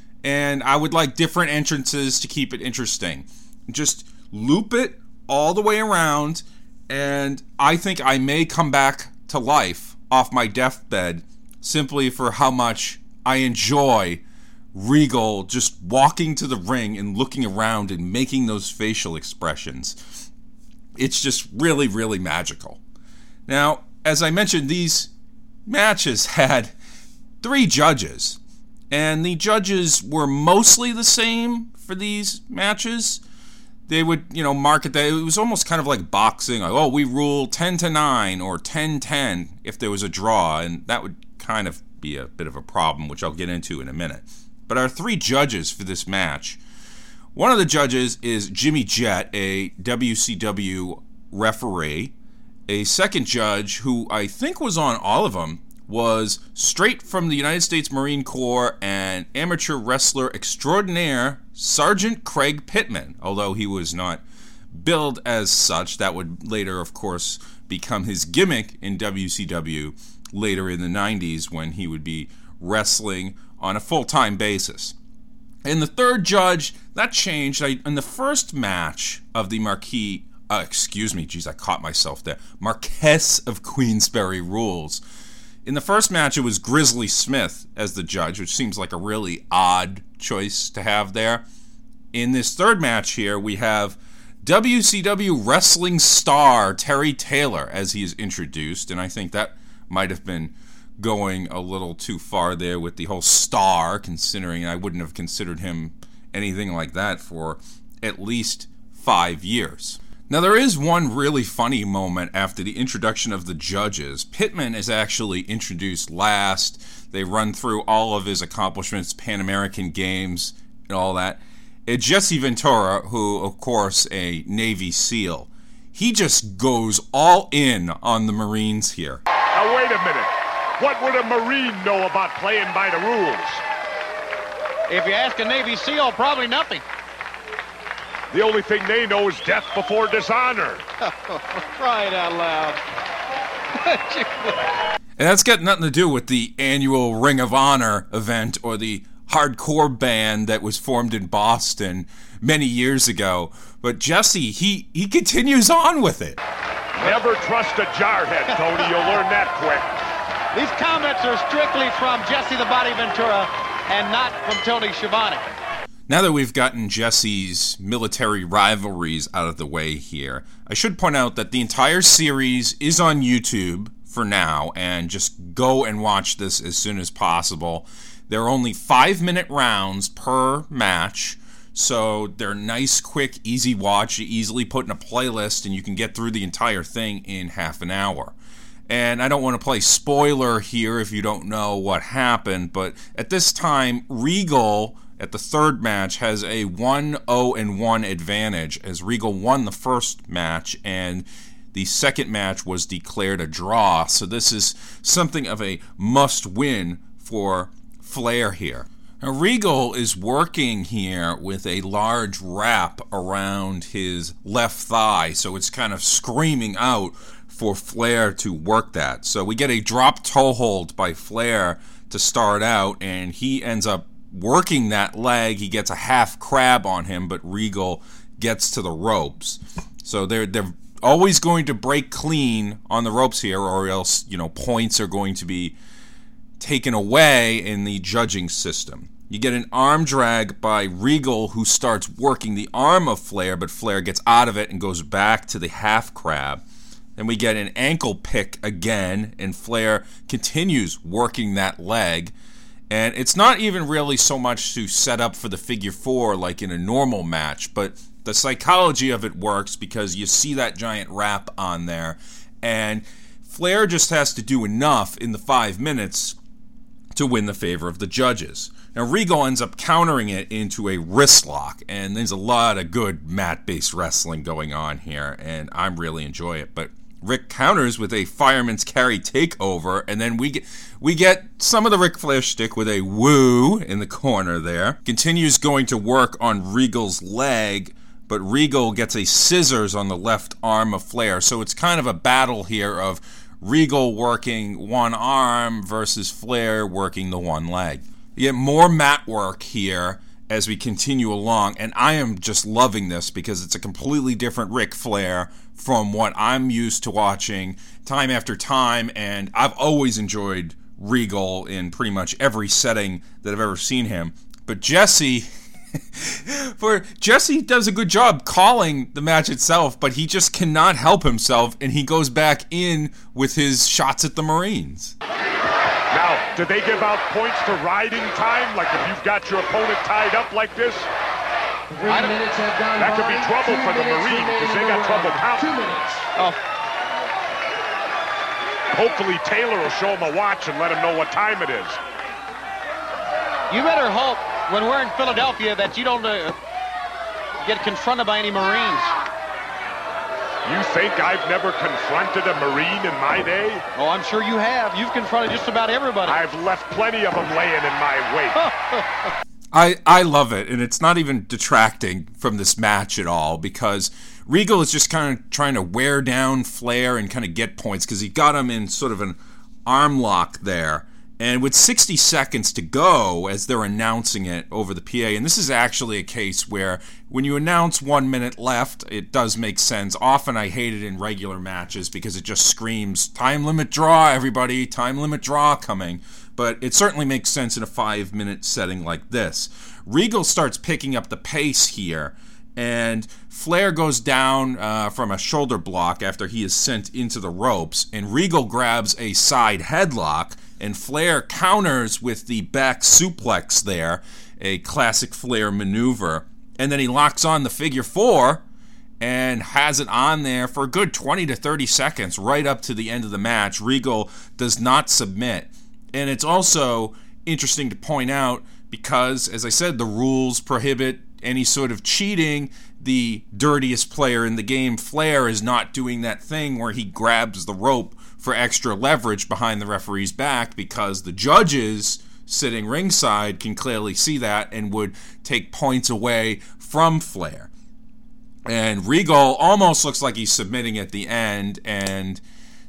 And I would like different entrances to keep it interesting. Just loop it all the way around, and I think I may come back to life off my deathbed simply for how much I enjoy Regal just walking to the ring and looking around and making those facial expressions. It's just really, really magical. Now, as I mentioned, these matches had three judges, and the judges were mostly the same for these matches. They would, you know, market that. It was almost kind of like boxing. Like, oh, we rule ten to nine or ten ten if there was a draw, and that would kind of be a bit of a problem, which I'll get into in a minute. But our three judges for this match, one of the judges is Jimmy Jett, a W C W referee. A second judge, who I think was on all of them, was straight from the United States Marine Corps and amateur wrestler extraordinaire Sergeant Craig Pittman, although he was not billed as such. That would later, of course, become his gimmick in W C W later in the nineties when he would be wrestling on a full-time basis. And the third judge, that changed. I, in the first match of the Marquis, uh, excuse me, geez, I caught myself there, Marquess of Queensberry Rules. In the first match, it was Grizzly Smith as the judge, which seems like a really odd choice to have there. In this third match here, we have W C W wrestling star Terry Taylor as he is introduced, and I think that might have been going a little too far there with the whole star, considering I wouldn't have considered him anything like that for at least five years. Now, there is one really funny moment after the introduction of the judges. Pittman is actually introduced last. They run through all of his accomplishments, Pan American Games, and all that. And Jesse Ventura, who, of course, a Navy SEAL, he just goes all in on the Marines here. Now, wait a minute. What would a Marine know about playing by the rules? If you ask a Navy SEAL, probably nothing. The only thing they know is death before dishonor. Cry it out loud. And that's got nothing to do with the annual Ring of Honor event or the hardcore band that was formed in Boston many years ago. But Jesse, he, he continues on with it. Never trust a jarhead, Tony. You'll learn that quick. These comments are strictly from Jesse the Body Ventura and not from Tony Schiavone. Now that we've gotten Jesse's military rivalries out of the way here, I should point out that the entire series is on YouTube for now, and just go and watch this as soon as possible. There are only five-minute rounds per match, so they're nice, quick, easy watch. You easily put in a playlist, and you can get through the entire thing in half an hour. And I don't want to play spoiler here if you don't know what happened, but at this time, Regal, at the third match, has a one oh one advantage, as Regal won the first match, and the second match was declared a draw. So this is something of a must-win for Flair here. Now, Regal is working here with a large wrap around his left thigh, so it's kind of screaming out for Flair to work that. So we get a drop toe hold by Flair to start out, and he ends up working that leg. He gets a half crab on him, but Regal gets to the ropes. So they're they're always going to break clean on the ropes here, or else, you know, points are going to be taken away in the judging system. You get an arm drag by Regal, who starts working the arm of Flair, but Flair gets out of it and goes back to the half crab. Then we get an ankle pick again, and Flair continues working that leg. And it's not even really so much to set up for the figure four like in a normal match, but the psychology of it works because you see that giant wrap on there, and Flair just has to do enough in the five minutes to win the favor of the judges. Now, Regal ends up countering it into a wrist lock, and there's a lot of good mat-based wrestling going on here, and I really enjoy it. But Rick counters with a fireman's carry takeover, and then we get we get some of the Ric Flair shtick with a woo in the corner there. Continues going to work on Regal's leg, but Regal gets a scissors on the left arm of Flair. So it's kind of a battle here of Regal working one arm versus Flair working the one leg. You get more mat work here as we continue along, and I am just loving this because it's a completely different Ric Flair from what I'm used to watching time after time, and I've always enjoyed Regal in pretty much every setting that I've ever seen him. But Jesse, for Jesse does a good job calling the match itself, but he just cannot help himself, and he goes back in with his shots at the Marines. Now, do they give out points for riding time? Like if you've got your opponent tied up like this? That could be trouble for the Marines because they got trouble counting. Oh. Hopefully Taylor will show him a watch and let him know what time it is. You better hope when we're in Philadelphia that you don't uh, get confronted by any Marines. You think I've never confronted a Marine in my day? Oh, I'm sure you have. You've confronted just about everybody. I've left plenty of them laying in my wake. I, I love it, and it's not even detracting from this match at all because Regal is just kind of trying to wear down Flair and kind of get points because he got him in sort of an arm lock there. And with sixty seconds to go as they're announcing it over the P A, and this is actually a case where when you announce one minute left, it does make sense. Often I hate it in regular matches because it just screams, time limit draw, everybody, time limit draw coming. But it certainly makes sense in a five-minute setting like this. Regal starts picking up the pace here, and Flair goes down uh, from a shoulder block after he is sent into the ropes, and Regal grabs a side headlock, and Flair counters with the back suplex there, a classic Flair maneuver, and then he locks on the figure four and has it on there for a good twenty to thirty seconds right up to the end of the match. Regal does not submit. And it's also interesting to point out because, as I said, the rules prohibit any sort of cheating. The dirtiest player in the game, Flair, is not doing that thing where he grabs the rope for extra leverage behind the referee's back because the judges sitting ringside can clearly see that and would take points away from Flair. And Regal almost looks like he's submitting at the end, and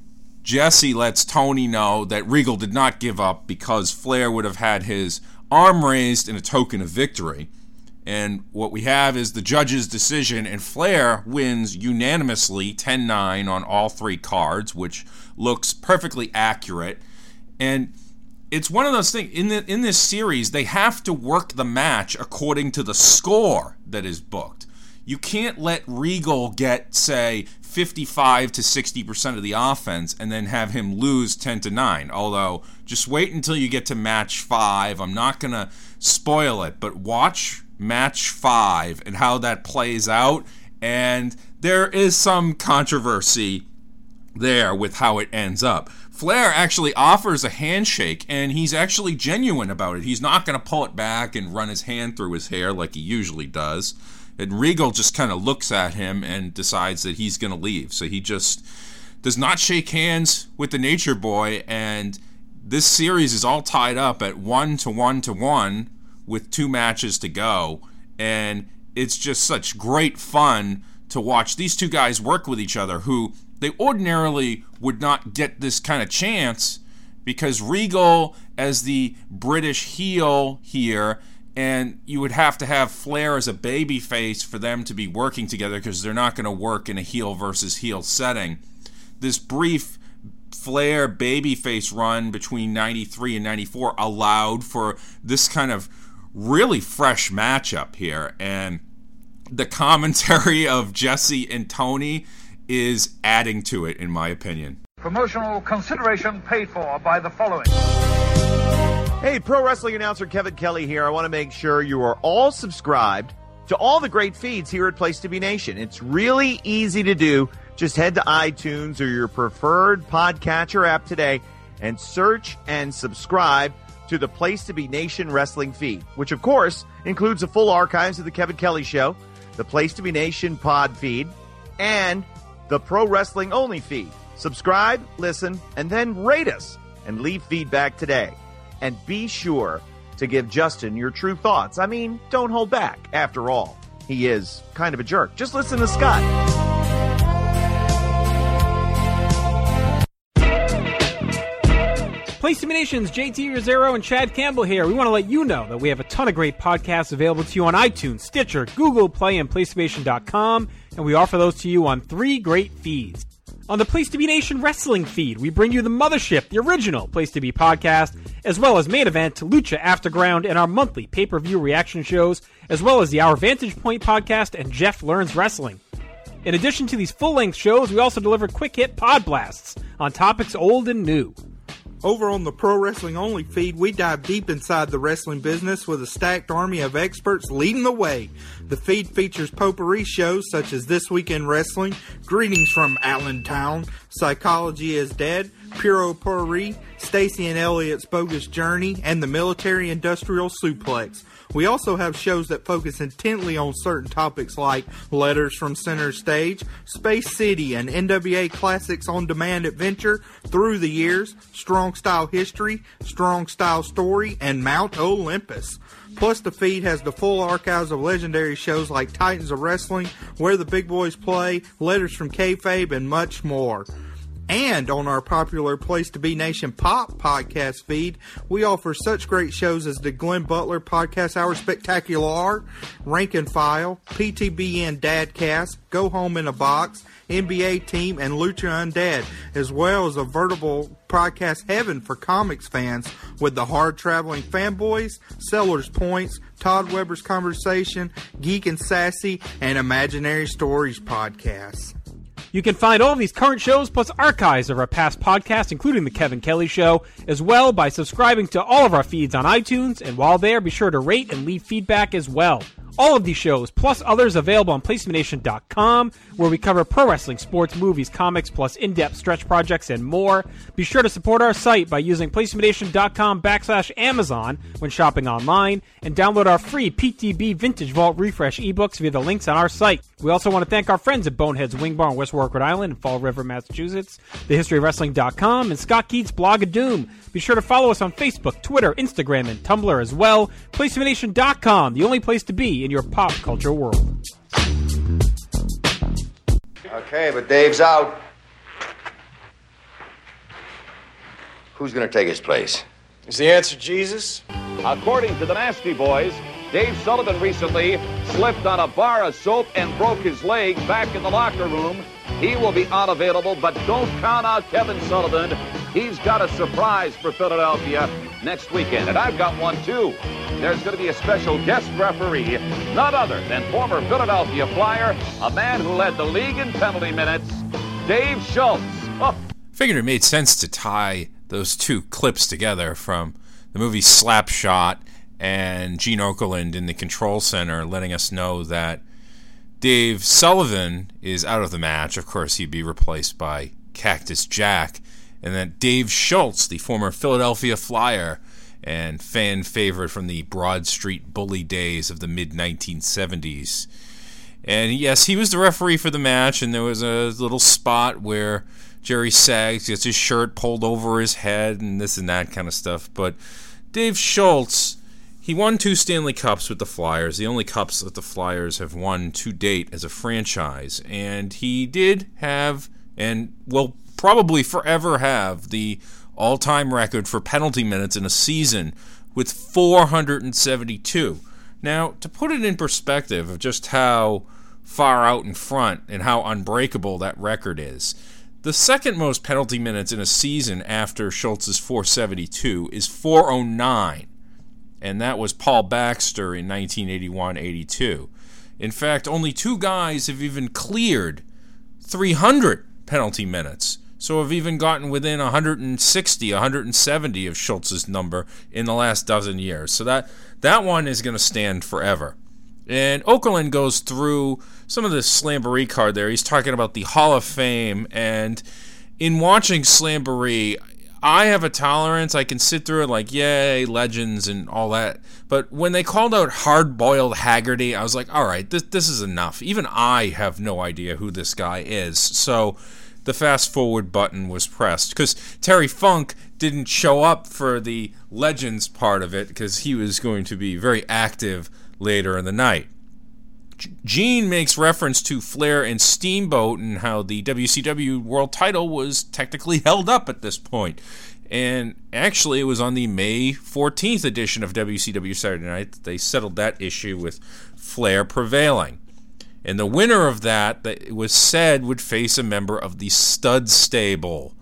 Jesse lets Tony know that Regal did not give up because Flair would have had his arm raised in a token of victory. And what we have is the judge's decision, and Flair wins unanimously ten nine on all three cards, which looks perfectly accurate. And it's one of those things, in, the, in this series, they have to work the match according to the score that is booked. You can't let Regal get, say, fifty-five to sixty percent of the offense and then have him lose ten to nine. Although, just wait until you get to match five. I'm not going to spoil it, but watch match five and how that plays out. And there is some controversy there with how it ends up. Flair actually offers a handshake, and he's actually genuine about it. He's not going to pull it back and run his hand through his hair like he usually does. And Regal just kind of looks at him and decides that he's going to leave. So he just does not shake hands with the Nature Boy, and this series is all tied up at one to one to one with two matches to go. And it's just such great fun to watch these two guys work with each other who they ordinarily would not get this kind of chance because Regal as the British heel here, and you would have to have Flair as a babyface for them to be working together because they're not going to work in a heel versus heel setting. This brief Flair babyface run between ninety-three and ninety-four allowed for this kind of really fresh matchup here, and the commentary of Jesse and Tony is adding to it, in my opinion. Promotional consideration paid for by the following. Hey, pro wrestling announcer Kevin Kelly here. I want to make sure you are all subscribed to all the great feeds here at Place to Be Nation. It's really easy to do. Just head to iTunes or your preferred podcatcher app today and search and subscribe to the Place to Be Nation wrestling feed, which of course includes the full archives of the Kevin Kelly Show, the Place to Be Nation pod feed, and the Pro Wrestling Only feed. Subscribe, listen, and then rate us and leave feedback today. And be sure to give Justin your true thoughts. I mean, don't hold back. After all, he is kind of a jerk. Just listen to Scott. Place to Be Nation's J T Rosero and Chad Campbell here. We want to let you know that we have a ton of great podcasts available to you on iTunes, Stitcher, Google Play, and place to be nation dot com, and we offer those to you on three great feeds. On the Place to Be Nation Wrestling feed, we bring you the Mothership, the original Place to Be podcast, as well as Main Event, Lucha Afterground, and our monthly pay-per-view reaction shows, as well as the Our Vantage Point podcast and Jeff Learns Wrestling. In addition to these full-length shows, we also deliver quick-hit pod blasts on topics old and new. Over on the Pro Wrestling Only feed, we dive deep inside the wrestling business with a stacked army of experts leading the way. The feed features potpourri shows such as This Week in Wrestling, Greetings from Allentown, Psychology is Dead, Puro Potpourri, Stacy and Elliot's Bogus Journey, and the Military Industrial Suplex. We also have shows that focus intently on certain topics like Letters from Center Stage, Space City, and N W A Classics On Demand Adventure, Through the Years, Strong Style History, Strong Style Story, and Mount Olympus. Plus, the feed has the full archives of legendary shows like Titans of Wrestling, Where the Big Boys Play, Letters from Kayfabe, and much more. And on our popular Place to Be Nation Pop podcast feed, we offer such great shows as the Glenn Butler Podcast Hour Spectacular, Rank and File, P T B N Dadcast, Go Home in a Box, N B A Team, and Lucha Undead, as well as a veritable podcast heaven for comics fans with the Hard Traveling Fanboys, Sellers Points, Todd Weber's Conversation, Geek and Sassy, and Imaginary Stories podcasts. You can find all of these current shows plus archives of our past podcasts, including The Kevin Kelly Show, as well by subscribing to all of our feeds on iTunes, and while there, be sure to rate and leave feedback as well. All of these shows, plus others, available on place to be nation dot com, where we cover pro wrestling, sports, movies, comics, plus in-depth stretch projects and more. Be sure to support our site by using place to be nation dot com backslash Amazon when shopping online, and download our free P T B Vintage Vault Refresh ebooks via the links on our site. We also want to thank our friends at Bonehead's Wing Bar in West Warwick, Rhode Island, and Fall River, Massachusetts, the history of wrestling dot com, and Scott Keats' Blog of Doom. Be sure to follow us on Facebook, Twitter, Instagram, and Tumblr as well. place to be nation dot com, the only place to be in your pop culture world. Okay, but Dave's out. Who's gonna take his place? Is the answer Jesus? According to the Nasty Boys, Dave Sullivan recently slipped on a bar of soap and broke his leg back in the locker room. He will be unavailable, but don't count out Kevin Sullivan. He's got a surprise for Philadelphia next weekend, and I've got one too. There's going to be a special guest referee, none other than former Philadelphia Flyer, a man who led the league in penalty minutes, Dave Schultz. Oh. Figured it made sense to tie those two clips together from the movie Slapshot and Gene Okerlund in the control center letting us know that Dave Sullivan is out of the match. Of course, he'd be replaced by Cactus Jack. And that Dave Schultz, the former Philadelphia Flyer and fan favorite from the Broad Street Bully days of the mid nineteen seventies. And yes, he was the referee for the match, and there was a little spot where Jerry Sags gets his shirt pulled over his head and this and that kind of stuff. But Dave Schultz, he won two Stanley Cups with the Flyers, the only cups that the Flyers have won to date as a franchise. And he did have, and will probably forever have, the all-time record for penalty minutes in a season with four hundred seventy-two. Now, to put it in perspective of just how far out in front and how unbreakable that record is, the second most penalty minutes in a season after Schultz's four seventy-two is four oh nine, and that was Paul Baxter in nineteen eighty-one eighty-two. In fact, only two guys have even cleared three hundred penalty minutes So have even gotten within one hundred sixty, one hundred seventy of Schultz's number in the last dozen years. So that, that one is going to stand forever. And Okerlund goes through some of the Slamboree card there. He's talking about the Hall of Fame. And in watching Slamboree, I have a tolerance. I can sit through it like, yay, legends and all that. But when they called out Hard-Boiled Haggerty, I was like, all right, this, this is enough. Even I have no idea who this guy is. So the fast-forward button was pressed. Because Terry Funk didn't show up for the legends part of it because he was going to be very active later in the night. Gene makes reference to Flair and Steamboat and how the W C W World title was technically held up at this point. And actually, it was on the May fourteenth edition of W C W Saturday Night that they settled that issue with Flair prevailing. And the winner of that, that it was said, would face a member of the Stud Stable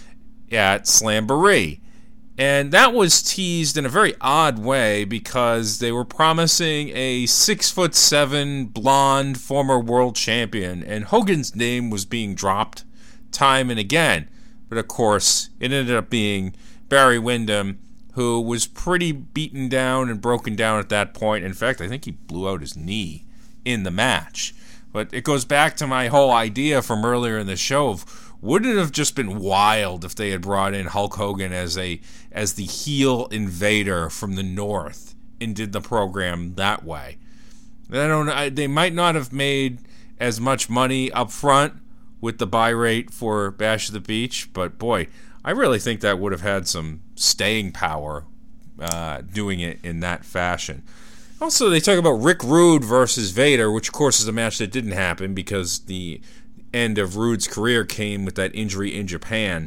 at Slamboree. And that was teased in a very odd way because they were promising a six foot seven blonde former world champion, and Hogan's name was being dropped time and again. But of course, it ended up being Barry Windham, who was pretty beaten down and broken down at that point. In fact, I think he blew out his knee in the match. But it goes back to my whole idea from earlier in the show of, wouldn't it have just been wild if they had brought in Hulk Hogan as a as the heel invader from the North and did the program that way? I don't know. They might not have made as much money up front with the buy rate for Bash at the Beach, but boy, I really think that would have had some staying power uh, doing it in that fashion. Also, they talk about Rick Rude versus Vader, which of course is a match that didn't happen because the end of Rude's career came with that injury in Japan.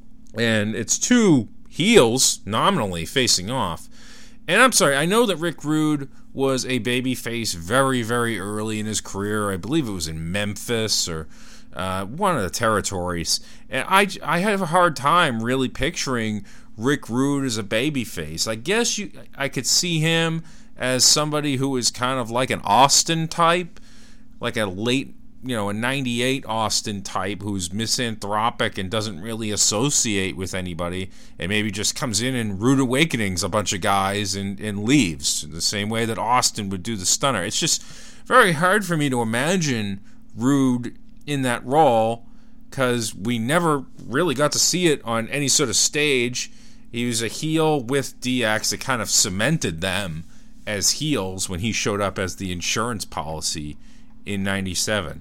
And it's two heels, nominally, facing off. And I'm sorry, I know that Rick Rude was a babyface very, very early in his career. I believe it was in Memphis or uh, one of the territories. And I, I have a hard time really picturing Rick Rude as a babyface. I guess you, I could see him as somebody who is kind of like an Austin type, like a late you know, a ninety-eight Austin type who's misanthropic and doesn't really associate with anybody and maybe just comes in and Rude Awakenings a bunch of guys and, and leaves the same way that Austin would do the Stunner. It's just very hard for me to imagine Rude in that role because we never really got to see it on any sort of stage. He was a heel with D X that kind of cemented them as heels when he showed up as the insurance policy in ninety-seven.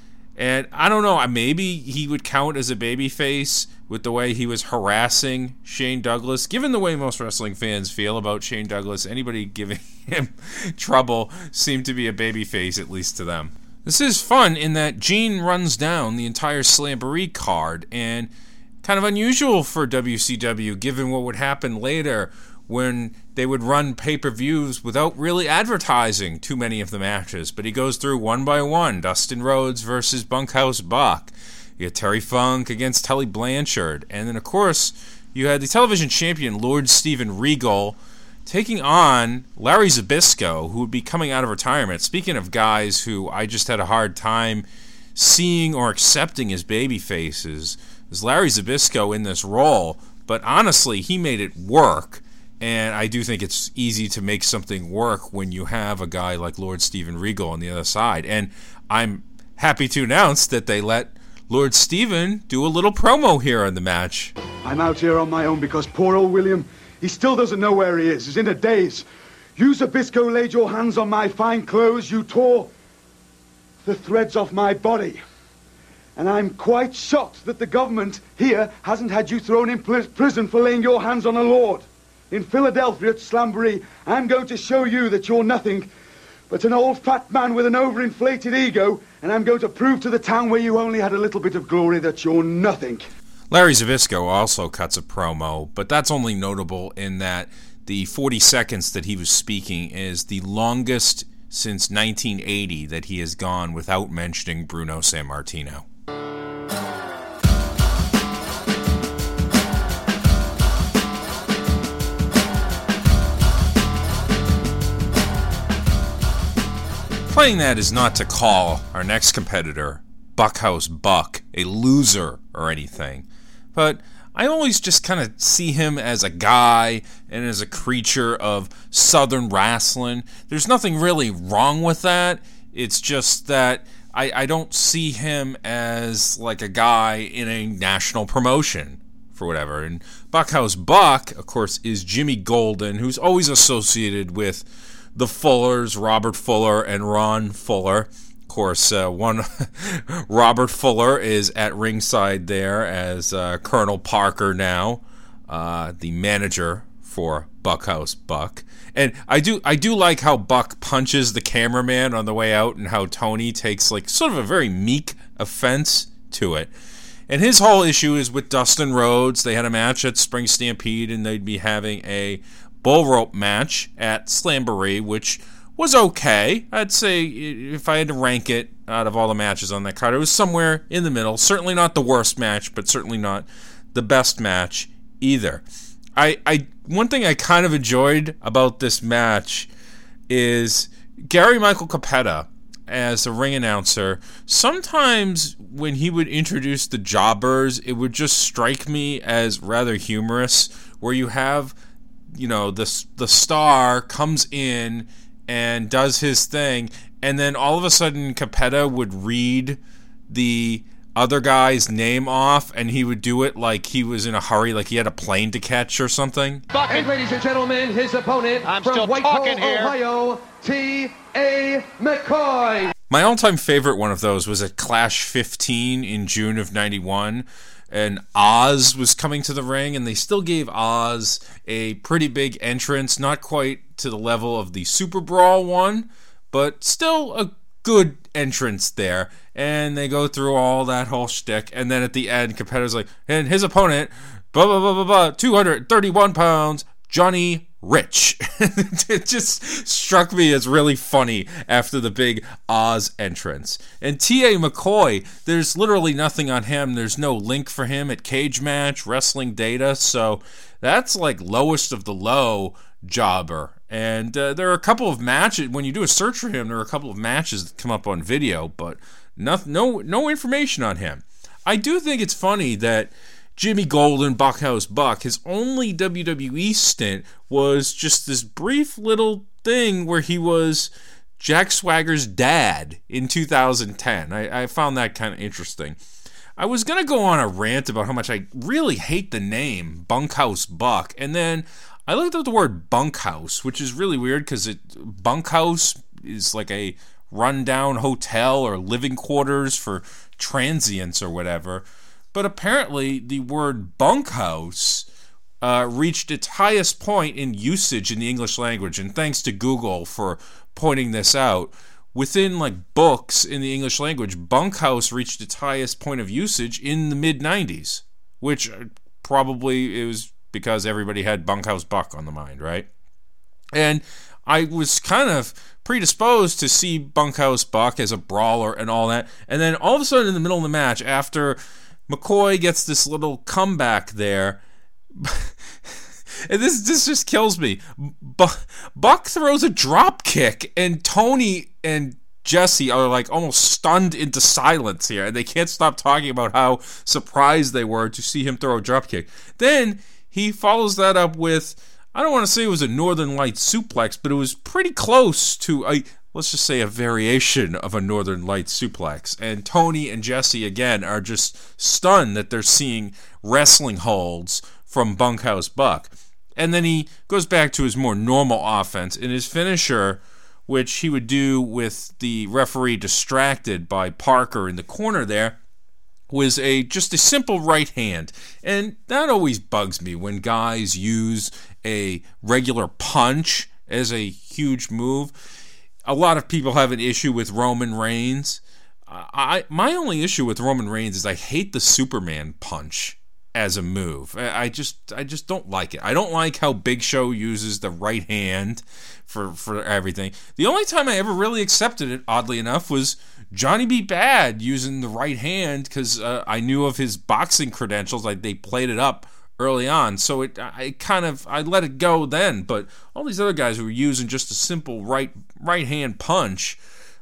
And I don't know, maybe he would count as a babyface with the way he was harassing Shane Douglas. Given the way most wrestling fans feel about Shane Douglas, anybody giving him trouble seemed to be a babyface, at least to them. This is fun in that Gene runs down the entire Slamboree card, and kind of unusual for W C W, given what would happen later when they would run pay-per-views without really advertising too many of the matches. But he goes through one by one. Dustin Rhodes versus Bunkhouse Buck. You had Terry Funk against Tully Blanchard. And then, of course, you had the television champion, Lord Steven Regal, taking on Larry Zbyszko, who would be coming out of retirement. Speaking of guys who I just had a hard time seeing or accepting as baby faces, is Larry Zbyszko in this role. But honestly, he made it work. And I do think it's easy to make something work when you have a guy like Lord Steven Regal on the other side. And I'm happy to announce that they let Lord Steven do a little promo here on the match. I'm out here on my own because poor old William, he still doesn't know where he is. He's in a daze. You, Zbyszko, laid your hands on my fine clothes. You tore the threads off my body. And I'm quite shocked that the government here hasn't had you thrown in pl- prison for laying your hands on a lord. In Philadelphia at Slamboree, I'm going to show you that you're nothing but an old fat man with an overinflated ego, and I'm going to prove to the town where you only had a little bit of glory that you're nothing. Larry Zbyszko also cuts a promo, but that's only notable in that the forty seconds that he was speaking is the longest since nineteen eighty that he has gone without mentioning Bruno Sammartino. Playing that is not to call our next competitor, Buckhouse Buck, a loser or anything. but I always just kind of see him as a guy and as a creature of Southern wrestling. There's nothing really wrong with that. It's just that I, I don't see him as like a guy in a national promotion for whatever. And Buckhouse Buck, of course, is Jimmy Golden, who's always associated with the Fullers, Robert Fuller and Ron Fuller. Of course, uh, one Robert Fuller is at ringside there as uh, Colonel Parker now, uh, the manager for Buckhouse Buck. And I do I do like how Buck punches the cameraman on the way out and how Tony takes like sort of a very meek offense to it. And his whole issue is with Dustin Rhodes. They had a match at Spring Stampede and they'd be having a bull rope match at Slamboree, which was okay. I'd say if I had to rank it out of all the matches on that card, it was somewhere in the middle. Certainly not the worst match, but certainly not the best match either. I, I one thing I kind of enjoyed about this match is Gary Michael Capetta as a ring announcer. Sometimes when he would introduce the jobbers, it would just strike me as rather humorous, where you have, you know, the the star comes in and does his thing, and then all of a sudden Capetta would read the other guy's name off, and he would do it like he was in a hurry, like he had a plane to catch or something. And ladies and gentlemen, his opponent I'm from still Whitehall, talking here. Ohio, T A McCoy. My all-time favorite one of those was at Clash fifteen in June of ninety-one, and Oz was coming to the ring, and they still gave Oz a pretty big entrance, not quite to the level of the Super Brawl one, but still a good entrance there. And they go through all that whole shtick, and then at the end, Capetta's like, and his opponent, blah, blah, blah, blah, blah, two hundred thirty-one pounds, Johnny Rich. It just struck me as really funny after the big Oz entrance. And T A McCoy, there's literally nothing on him. There's no link for him at Cage Match, Wrestling Data, so that's like lowest of the low jobber. And uh, there are a couple of matches, when you do a search for him, there are a couple of matches that come up on video, but no, no, no information on him. I do think it's funny that Jimmy Golden, Buckhouse Buck, his only W W E stint was just this brief little thing where he was Jack Swagger's dad in two thousand ten. I, I found that kind of interesting. I was going to go on a rant about how much I really hate the name Bunkhouse Buck, and then I looked up the word bunkhouse, which is really weird because it bunkhouse is like a rundown hotel or living quarters for transients or whatever. But apparently the word bunkhouse uh, reached its highest point in usage in the English language, and thanks to Google for pointing this out. Within like books in the English language, bunkhouse reached its highest point of usage in the mid nineties, which probably it was because everybody had Bunkhouse Buck on the mind, right? And I was kind of predisposed to see Bunkhouse Buck as a brawler and all that, and then all of a sudden in the middle of the match, after McCoy gets this little comeback there, and this this just kills me. Buck, Buck throws a drop kick, and Tony and Jesse are like almost stunned into silence here, and they can't stop talking about how surprised they were to see him throw a drop kick. Then he follows that up with, I don't want to say it was a Northern Lights suplex, but it was pretty close to a, let's just say, a variation of a Northern Lights suplex. And Tony and Jesse, again, are just stunned that they're seeing wrestling holds from Bunkhouse Buck. And then he goes back to his more normal offense. In his finisher, which he would do with the referee distracted by Parker in the corner there, was a just a simple right hand. And that always bugs me when guys use a regular punch as a huge move. A lot of people have an issue with Roman Reigns. I my only issue with Roman Reigns is I hate the Superman punch as a move. I just I just don't like it. I don't like how Big Show uses the right hand for, for everything. The only time I ever really accepted it, oddly enough, was Johnny B. Bad using the right hand because uh, I knew of his boxing credentials. Like they played it up early on, so it I kind of I let it go then. But all these other guys who were using just a simple right right hand punch,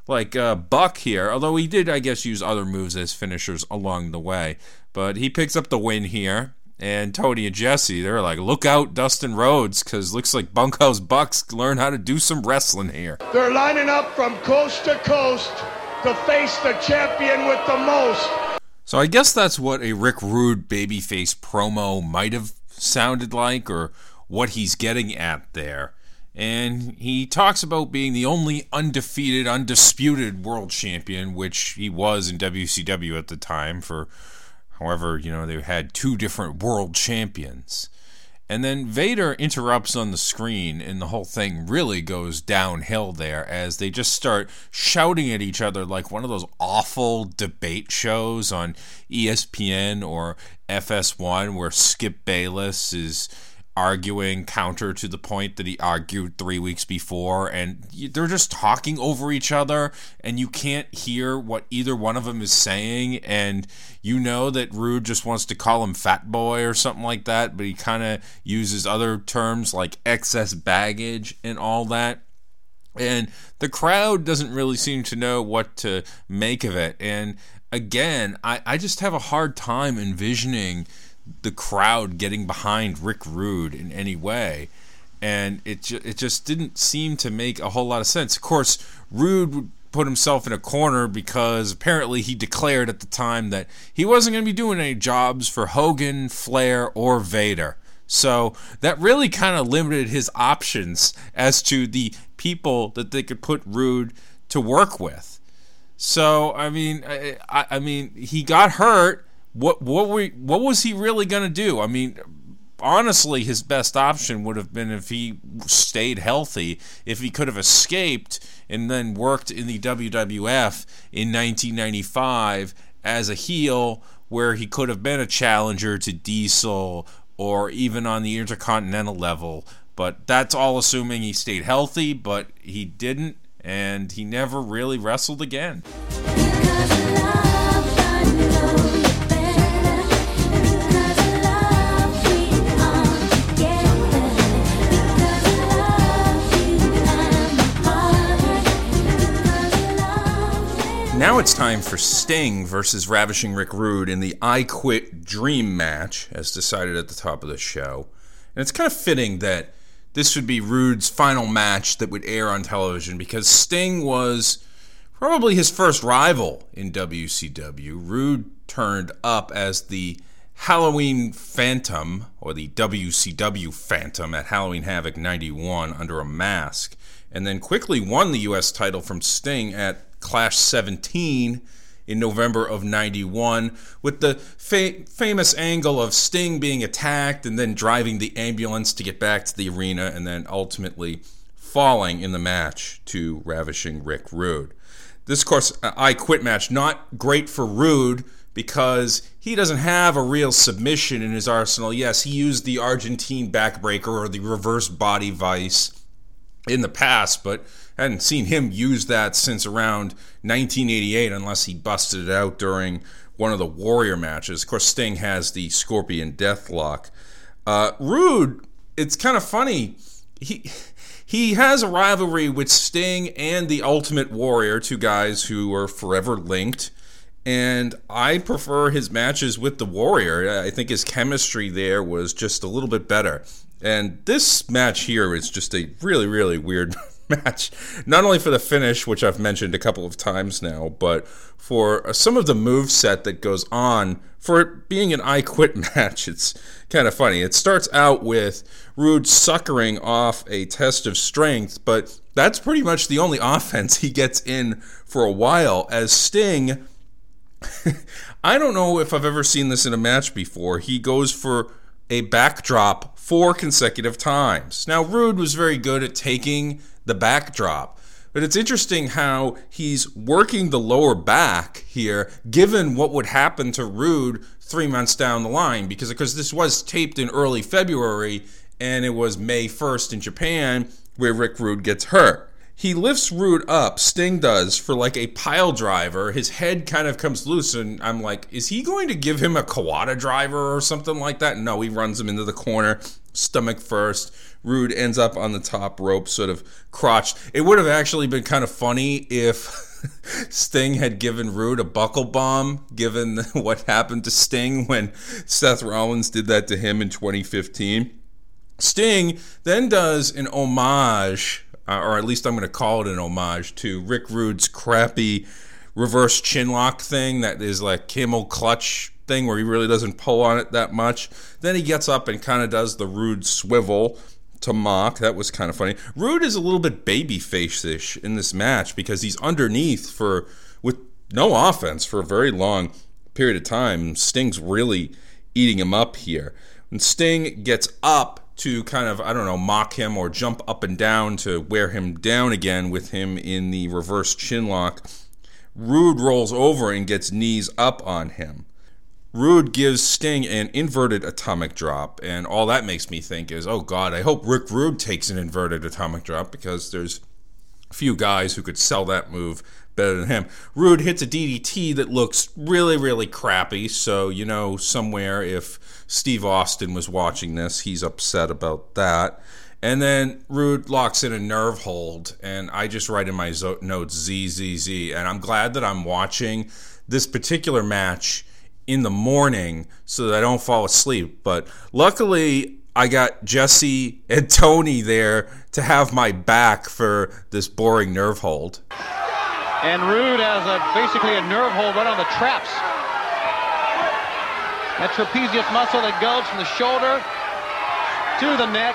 like uh, Buck here, although he did, I guess, use other moves as finishers along the way. But he picks up the win here. And Tony and Jesse, they're like, look out, Dustin Rhodes, because looks like Bunkhouse Bucks learn how to do some wrestling here. They're lining up from coast to coast to face the champion with the most. So I guess that's what a Rick Rude babyface promo might have sounded like, or what he's getting at there. And he talks about being the only undefeated, undisputed world champion, which he was in W C W at the time for... However, you know, they had two different world champions. And then Vader interrupts on the screen, and the whole thing really goes downhill there as they just start shouting at each other like one of those awful debate shows on E S P N or F S one where Skip Bayless is arguing counter to the point that he argued three weeks before, and they're just talking over each other, and you can't hear what either one of them is saying, and you know that Rude just wants to call him fat boy or something like that, but he kind of uses other terms like excess baggage and all that, and the crowd doesn't really seem to know what to make of it. And again, I, I just have a hard time envisioning the crowd getting behind Rick Rude in any way, and it ju- it just didn't seem to make a whole lot of sense. Of course, Rude would put himself in a corner because apparently he declared at the time that he wasn't going to be doing any jobs for Hogan, Flair, or Vader. So that really kind of limited his options as to the people that they could put Rude to work with. So I mean, I, I, I mean, he got hurt. What what were what was he really going to do? I mean, honestly, his best option would have been if he stayed healthy, if he could have escaped and then worked in the W W F in nineteen ninety-five as a heel, where he could have been a challenger to Diesel or even on the Intercontinental level. But that's all assuming he stayed healthy, but he didn't, and he never really wrestled again. Now it's time for Sting versus Ravishing Rick Rude in the I Quit Dream match, as decided at the top of the show. And it's kind of fitting that this would be Rude's final match that would air on television, because Sting was probably his first rival in W C W. Rude turned up as the Halloween Phantom, or the W C W Phantom, at Halloween Havoc ninety-one under a mask, and then quickly won the U S title from Sting at Clash seventeen in November of ninety-one, with the fa- famous angle of Sting being attacked and then driving the ambulance to get back to the arena, and then ultimately falling in the match to Ravishing Rick Rude. This, of course, I Quit match, not great for Rude because he doesn't have a real submission in his arsenal. Yes, he used the Argentine backbreaker or the reverse body vice in the past, but I hadn't seen him use that since around nineteen eighty-eight, unless he busted it out during one of the Warrior matches. Of course, Sting has the Scorpion Deathlock. Uh, Rude, it's kind of funny. He he has a rivalry with Sting and the Ultimate Warrior, two guys who are forever linked. And I prefer his matches with the Warrior. I think his chemistry there was just a little bit better. And this match here is just a really, really weird match. Not only for the finish, which I've mentioned a couple of times now, but for some of the moveset that goes on. For it being an I Quit match, it's kind of funny. It starts out with Rude suckering off a test of strength, but that's pretty much the only offense he gets in for a while, as Sting... I don't know if I've ever seen this in a match before. He goes for a backdrop four consecutive times. Now, Rude was very good at taking the backdrop, but it's interesting how he's working the lower back here, given what would happen to Rude three months down the line, because, because this was taped in early February, and it was May first in Japan where Rick Rude gets hurt. he lifts Rude up, Sting does, for like a pile driver. His head kind of comes loose, and I'm like, is he going to give him a Kawada driver or something like that? No, he runs him into the corner, stomach first. Rude ends up on the top rope, sort of crotched. It would have actually been kind of funny if Sting had given Rude a buckle bomb, given what happened to Sting when Seth Rollins did that to him in twenty fifteen. Sting then does an homage, uh, or at least I'm going to call it an homage, to Rick Rude's crappy reverse chinlock thing that is like camel clutch thing where he really doesn't pull on it that much. Then he gets up and kind of does the Rude swivel to mock. That was kind of funny. Rude is a little bit babyface-ish in this match because he's underneath for with no offense for a very long period of time. Sting's really eating him up here. When Sting gets up to kind of, I don't know, mock him or jump up and down to wear him down again with him in the reverse chinlock, Rude rolls over and gets knees up on him. Rude gives Sting an inverted atomic drop, and all that makes me think is, oh God, I hope Rick Rude takes an inverted atomic drop because there's a few guys who could sell that move better than him. Rude hits a D D T that looks really, really crappy, so you know somewhere if Steve Austin was watching this, he's upset about that. And then Rude locks in a nerve hold, and I just write in my zo- notes Z Z Z, and I'm glad that I'm watching this particular match in the morning so that I don't fall asleep. But luckily, I got Jesse and Tony there to have my back for this boring nerve hold. And Rude has a, basically a nerve hold right on the traps. That trapezius muscle that goes from the shoulder to the neck.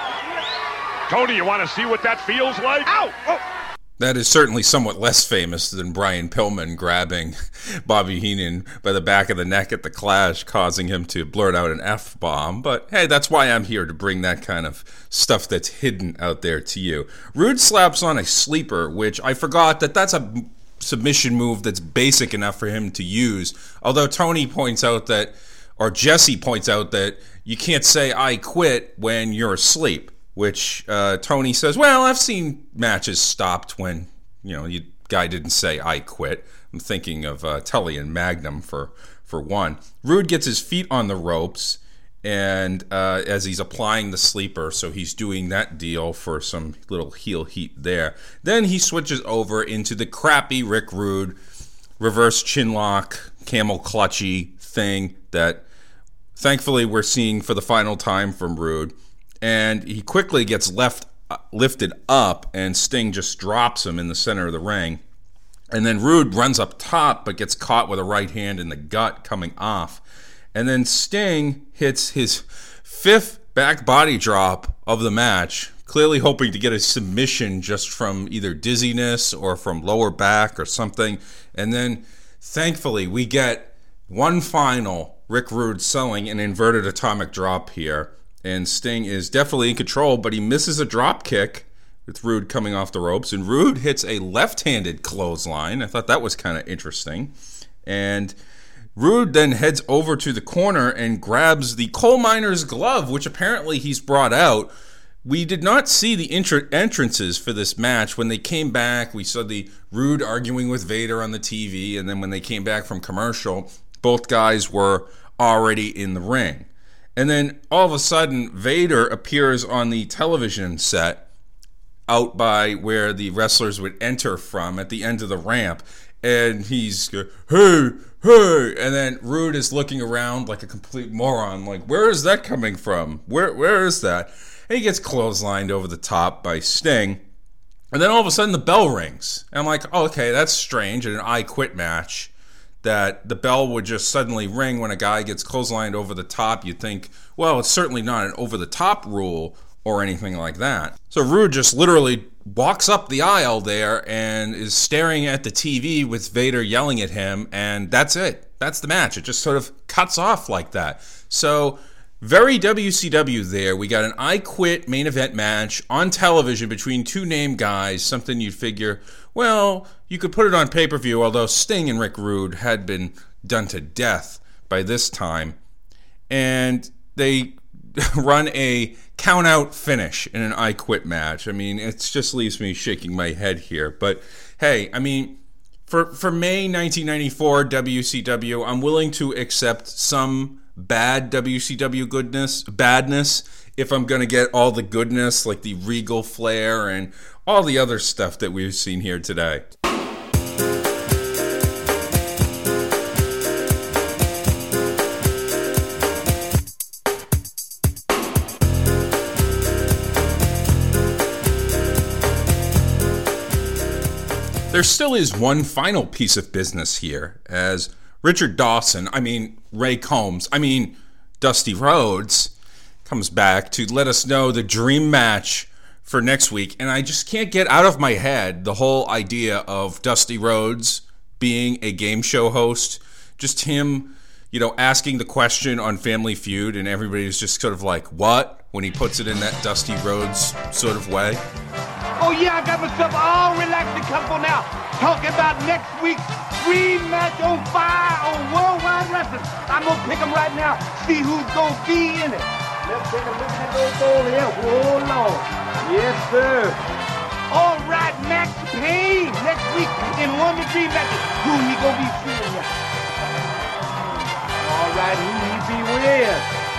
Tony, you want to see what that feels like? Ow! Oh. That is certainly somewhat less famous than Brian Pillman grabbing Bobby Heenan by the back of the neck at the Clash, causing him to blurt out an F-bomb. But hey, that's why I'm here, to bring that kind of stuff that's hidden out there to you. Rude slaps on a sleeper, which I forgot that that's a submission move that's basic enough for him to use. Although Tony points out that, or Jesse points out that you can't say I quit when you're asleep. Which uh, Tony says, well, I've seen matches stopped when, you know, the guy didn't say I quit. I'm thinking of uh, Tully and Magnum for, for one. Rude gets his feet on the ropes, and uh, as he's applying the sleeper, so he's doing that deal for some little heel heat there. Then he switches over into the crappy Rick Rude reverse chinlock, camel clutchy thing that thankfully we're seeing for the final time from Rude. And he quickly gets left uh, lifted up, and Sting just drops him in the center of the ring. And then Rude runs up top, but gets caught with a right hand in the gut coming off. And then Sting hits his fifth back body drop of the match, clearly hoping to get a submission just from either dizziness or from lower back or something. And then, thankfully, we get one final Rick Rude selling an inverted atomic drop here. And Sting is definitely in control, but he misses a drop kick with Rude coming off the ropes. And Rude hits a left-handed clothesline. I thought that was kind of interesting. And Rude then heads over to the corner and grabs the coal miner's glove, which apparently he's brought out. We did not see the intr- entrances for this match. When they came back, we saw the Rude arguing with Vader on the T V. And then when they came back from commercial, both guys were already in the ring. And then all of a sudden, Vader appears on the television set out by where the wrestlers would enter from at the end of the ramp. And he's, hey, hey. And then Rude is looking around like a complete moron. Like, where is that coming from? Where, where is that? And he gets clotheslined over the top by Sting. And then all of a sudden, the bell rings. And I'm like, oh, okay, that's strange in an I Quit match, that the bell would just suddenly ring when a guy gets clotheslined over the top. You'd think, well, it's certainly not an over-the-top rule or anything like that. So Rude just literally walks up the aisle there and is staring at the T V with Vader yelling at him, and that's it. That's the match. It just sort of cuts off like that. So very W C W there. We got an I Quit main event match on television between two named guys, something you'd figure, well, you could put it on pay-per-view, although Sting and Rick Rude had been done to death by this time. And they run a count-out finish in an I Quit match. I mean, it just leaves me shaking my head here. But, hey, I mean, for, for May nineteen ninety-four W C W, I'm willing to accept some bad W C W goodness, badness, if I'm going to get all the goodness, like the Regal flair and all the other stuff that we've seen here today. There still is one final piece of business here, as Richard Dawson, I mean Ray Combs, I mean Dusty Rhodes, comes back to let us know the dream match for next week. And I just can't get out of my head the whole idea of Dusty Rhodes being a game show host. Just him, you know, asking the question on Family Feud, and everybody's just sort of like, what? When he puts it in that Dusty Rhodes sort of way. Oh yeah, I got myself all relaxed and comfortable now. Talking about next week's dream match on fire on Worldwide Wrestling. I'm gonna pick them right now, see who's gonna be in it. Let's take a look at those over here. Oh Lord. Yes, sir. All right, Max Payne next week in one of the dream matches. Who he gonna be seeing here? All right, who he be with?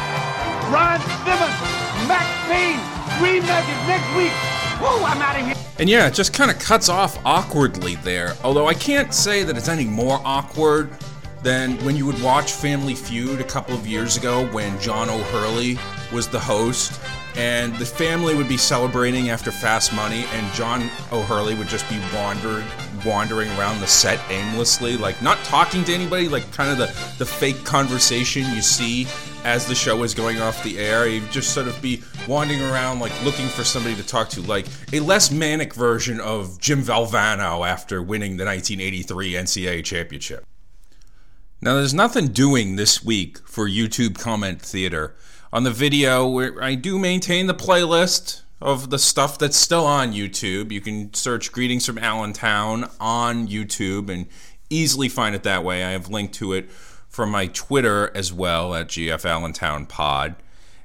Ron Simmons, Max Payne, dream matches next week. Whoa, I'm out of here. And yeah, it just kind of cuts off awkwardly there. Although I can't say that it's any more awkward than when you would watch Family Feud a couple of years ago when John O'Hurley was the host, and the family would be celebrating after Fast Money, and John O'Hurley would just be wandered, wandering around the set aimlessly, like not talking to anybody, like kind of the, the fake conversation you see as the show is going off the air. He'd just sort of be wandering around, like looking for somebody to talk to, like a less manic version of Jim Valvano after winning the nineteen eighty-three N C double A Championship. Now, there's nothing doing this week for YouTube Comment Theater. On the video, where I do maintain the playlist of the stuff that's still on YouTube. You can search Greetings from Allentown on YouTube and easily find it that way. I have linked to it from my Twitter as well at G F Allentown Pod.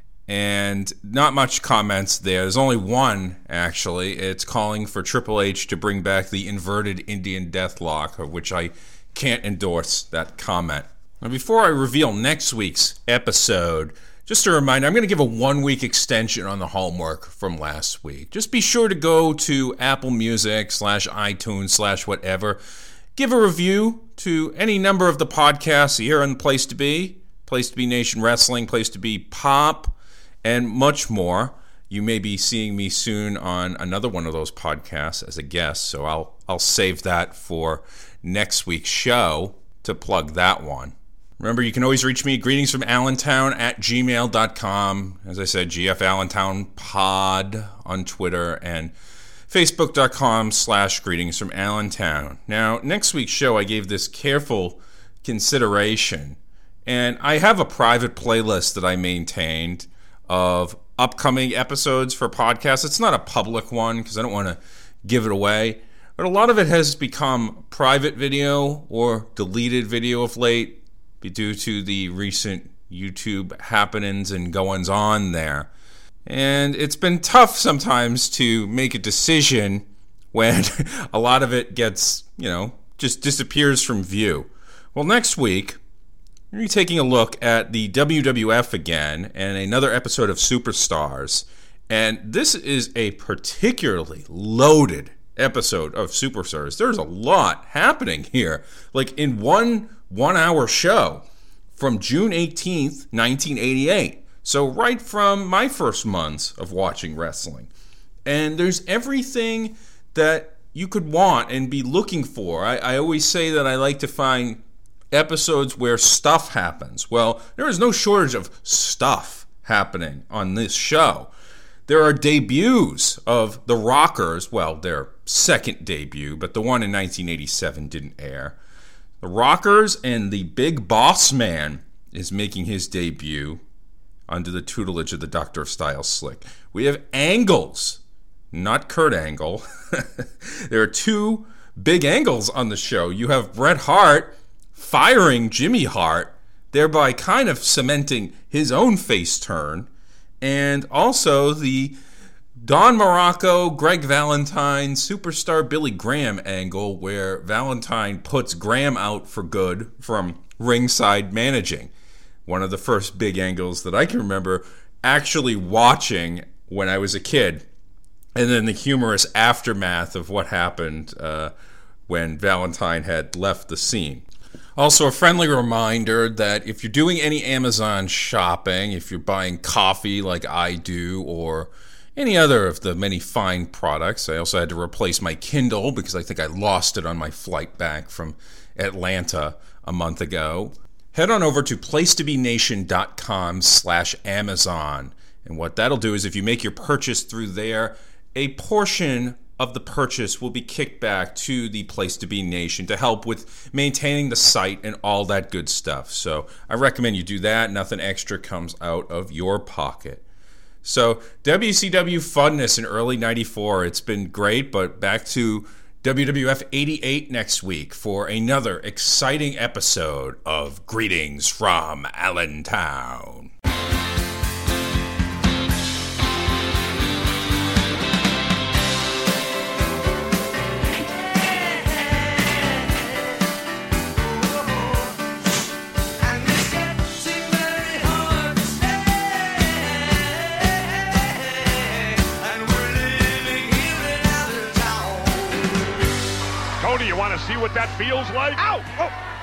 And not much comments there. There's only one, actually. It's calling for Triple H to bring back the inverted Indian Deathlock, of which I can't endorse that comment. Now, before I reveal next week's episode, just a reminder, I'm going to give a one-week extension on the homework from last week. Just be sure to go to Apple Music slash iTunes slash whatever. Give a review to any number of the podcasts here on Place to Be, Place to Be Nation Wrestling, Place to Be Pop, and much more. You may be seeing me soon on another one of those podcasts as a guest, so I'll I'll save that for next week's show to plug that one. Remember, you can always reach me, greetings from Allentown at gmail dot com. As I said, G F Allentown Pod on Twitter, and facebook.com slash greetings from Allentown. Now, next week's show, I gave this careful consideration, and I have a private playlist that I maintained of upcoming episodes for podcasts. It's not a public one because I don't want to give it away, but a lot of it has become private video or deleted video of late due to the recent YouTube happenings and goings on there. And it's been tough sometimes to make a decision when a lot of it gets, you know, just disappears from view. Well, next week, we're going to be taking a look at the W W F again and another episode of Superstars. And this is a particularly loaded episode of Superstars. There's a lot happening here. Like in one one-hour show from June eighteenth, nineteen eighty-eight. So right from my first months of watching wrestling. And there's everything that you could want and be looking for. I, I always say that I like to find episodes where stuff happens. Well, there is no shortage of stuff happening on this show. There are debuts of the Rockers. Well, their second debut, but the one in nineteen eighty-seven didn't air. The Rockers and the Big Boss Man is making his debut under the tutelage of the Doctor of Style Slick. We have Angles, not Kurt Angle. There are two big angles on the show. You have Bret Hart firing Jimmy Hart, thereby kind of cementing his own face turn. and also the Don Morocco, Greg Valentine, superstar Billy Graham angle where Valentine puts Graham out for good from ringside managing. One of the first big angles that I can remember actually watching when I was a kid. And then the humorous aftermath of what happened uh, when Valentine had left the scene. Also, a friendly reminder that if you're doing any Amazon shopping, if you're buying coffee like I do, or any other of the many fine products, I also had to replace my Kindle because I think I lost it on my flight back from Atlanta a month ago. Head on over to placetobenation.com slash Amazon. And what that'll do is if you make your purchase through there, a portion of the purchase will be kicked back to the Place to Be Nation to help with maintaining the site and all that good stuff. So I recommend you do that. Nothing extra comes out of your pocket. So W C W funness in early ninety-four. It's been great, but back to W W F eighty-eight next week for another exciting episode of Greetings from Allentown. You want to see what that feels like? Ow! Oh.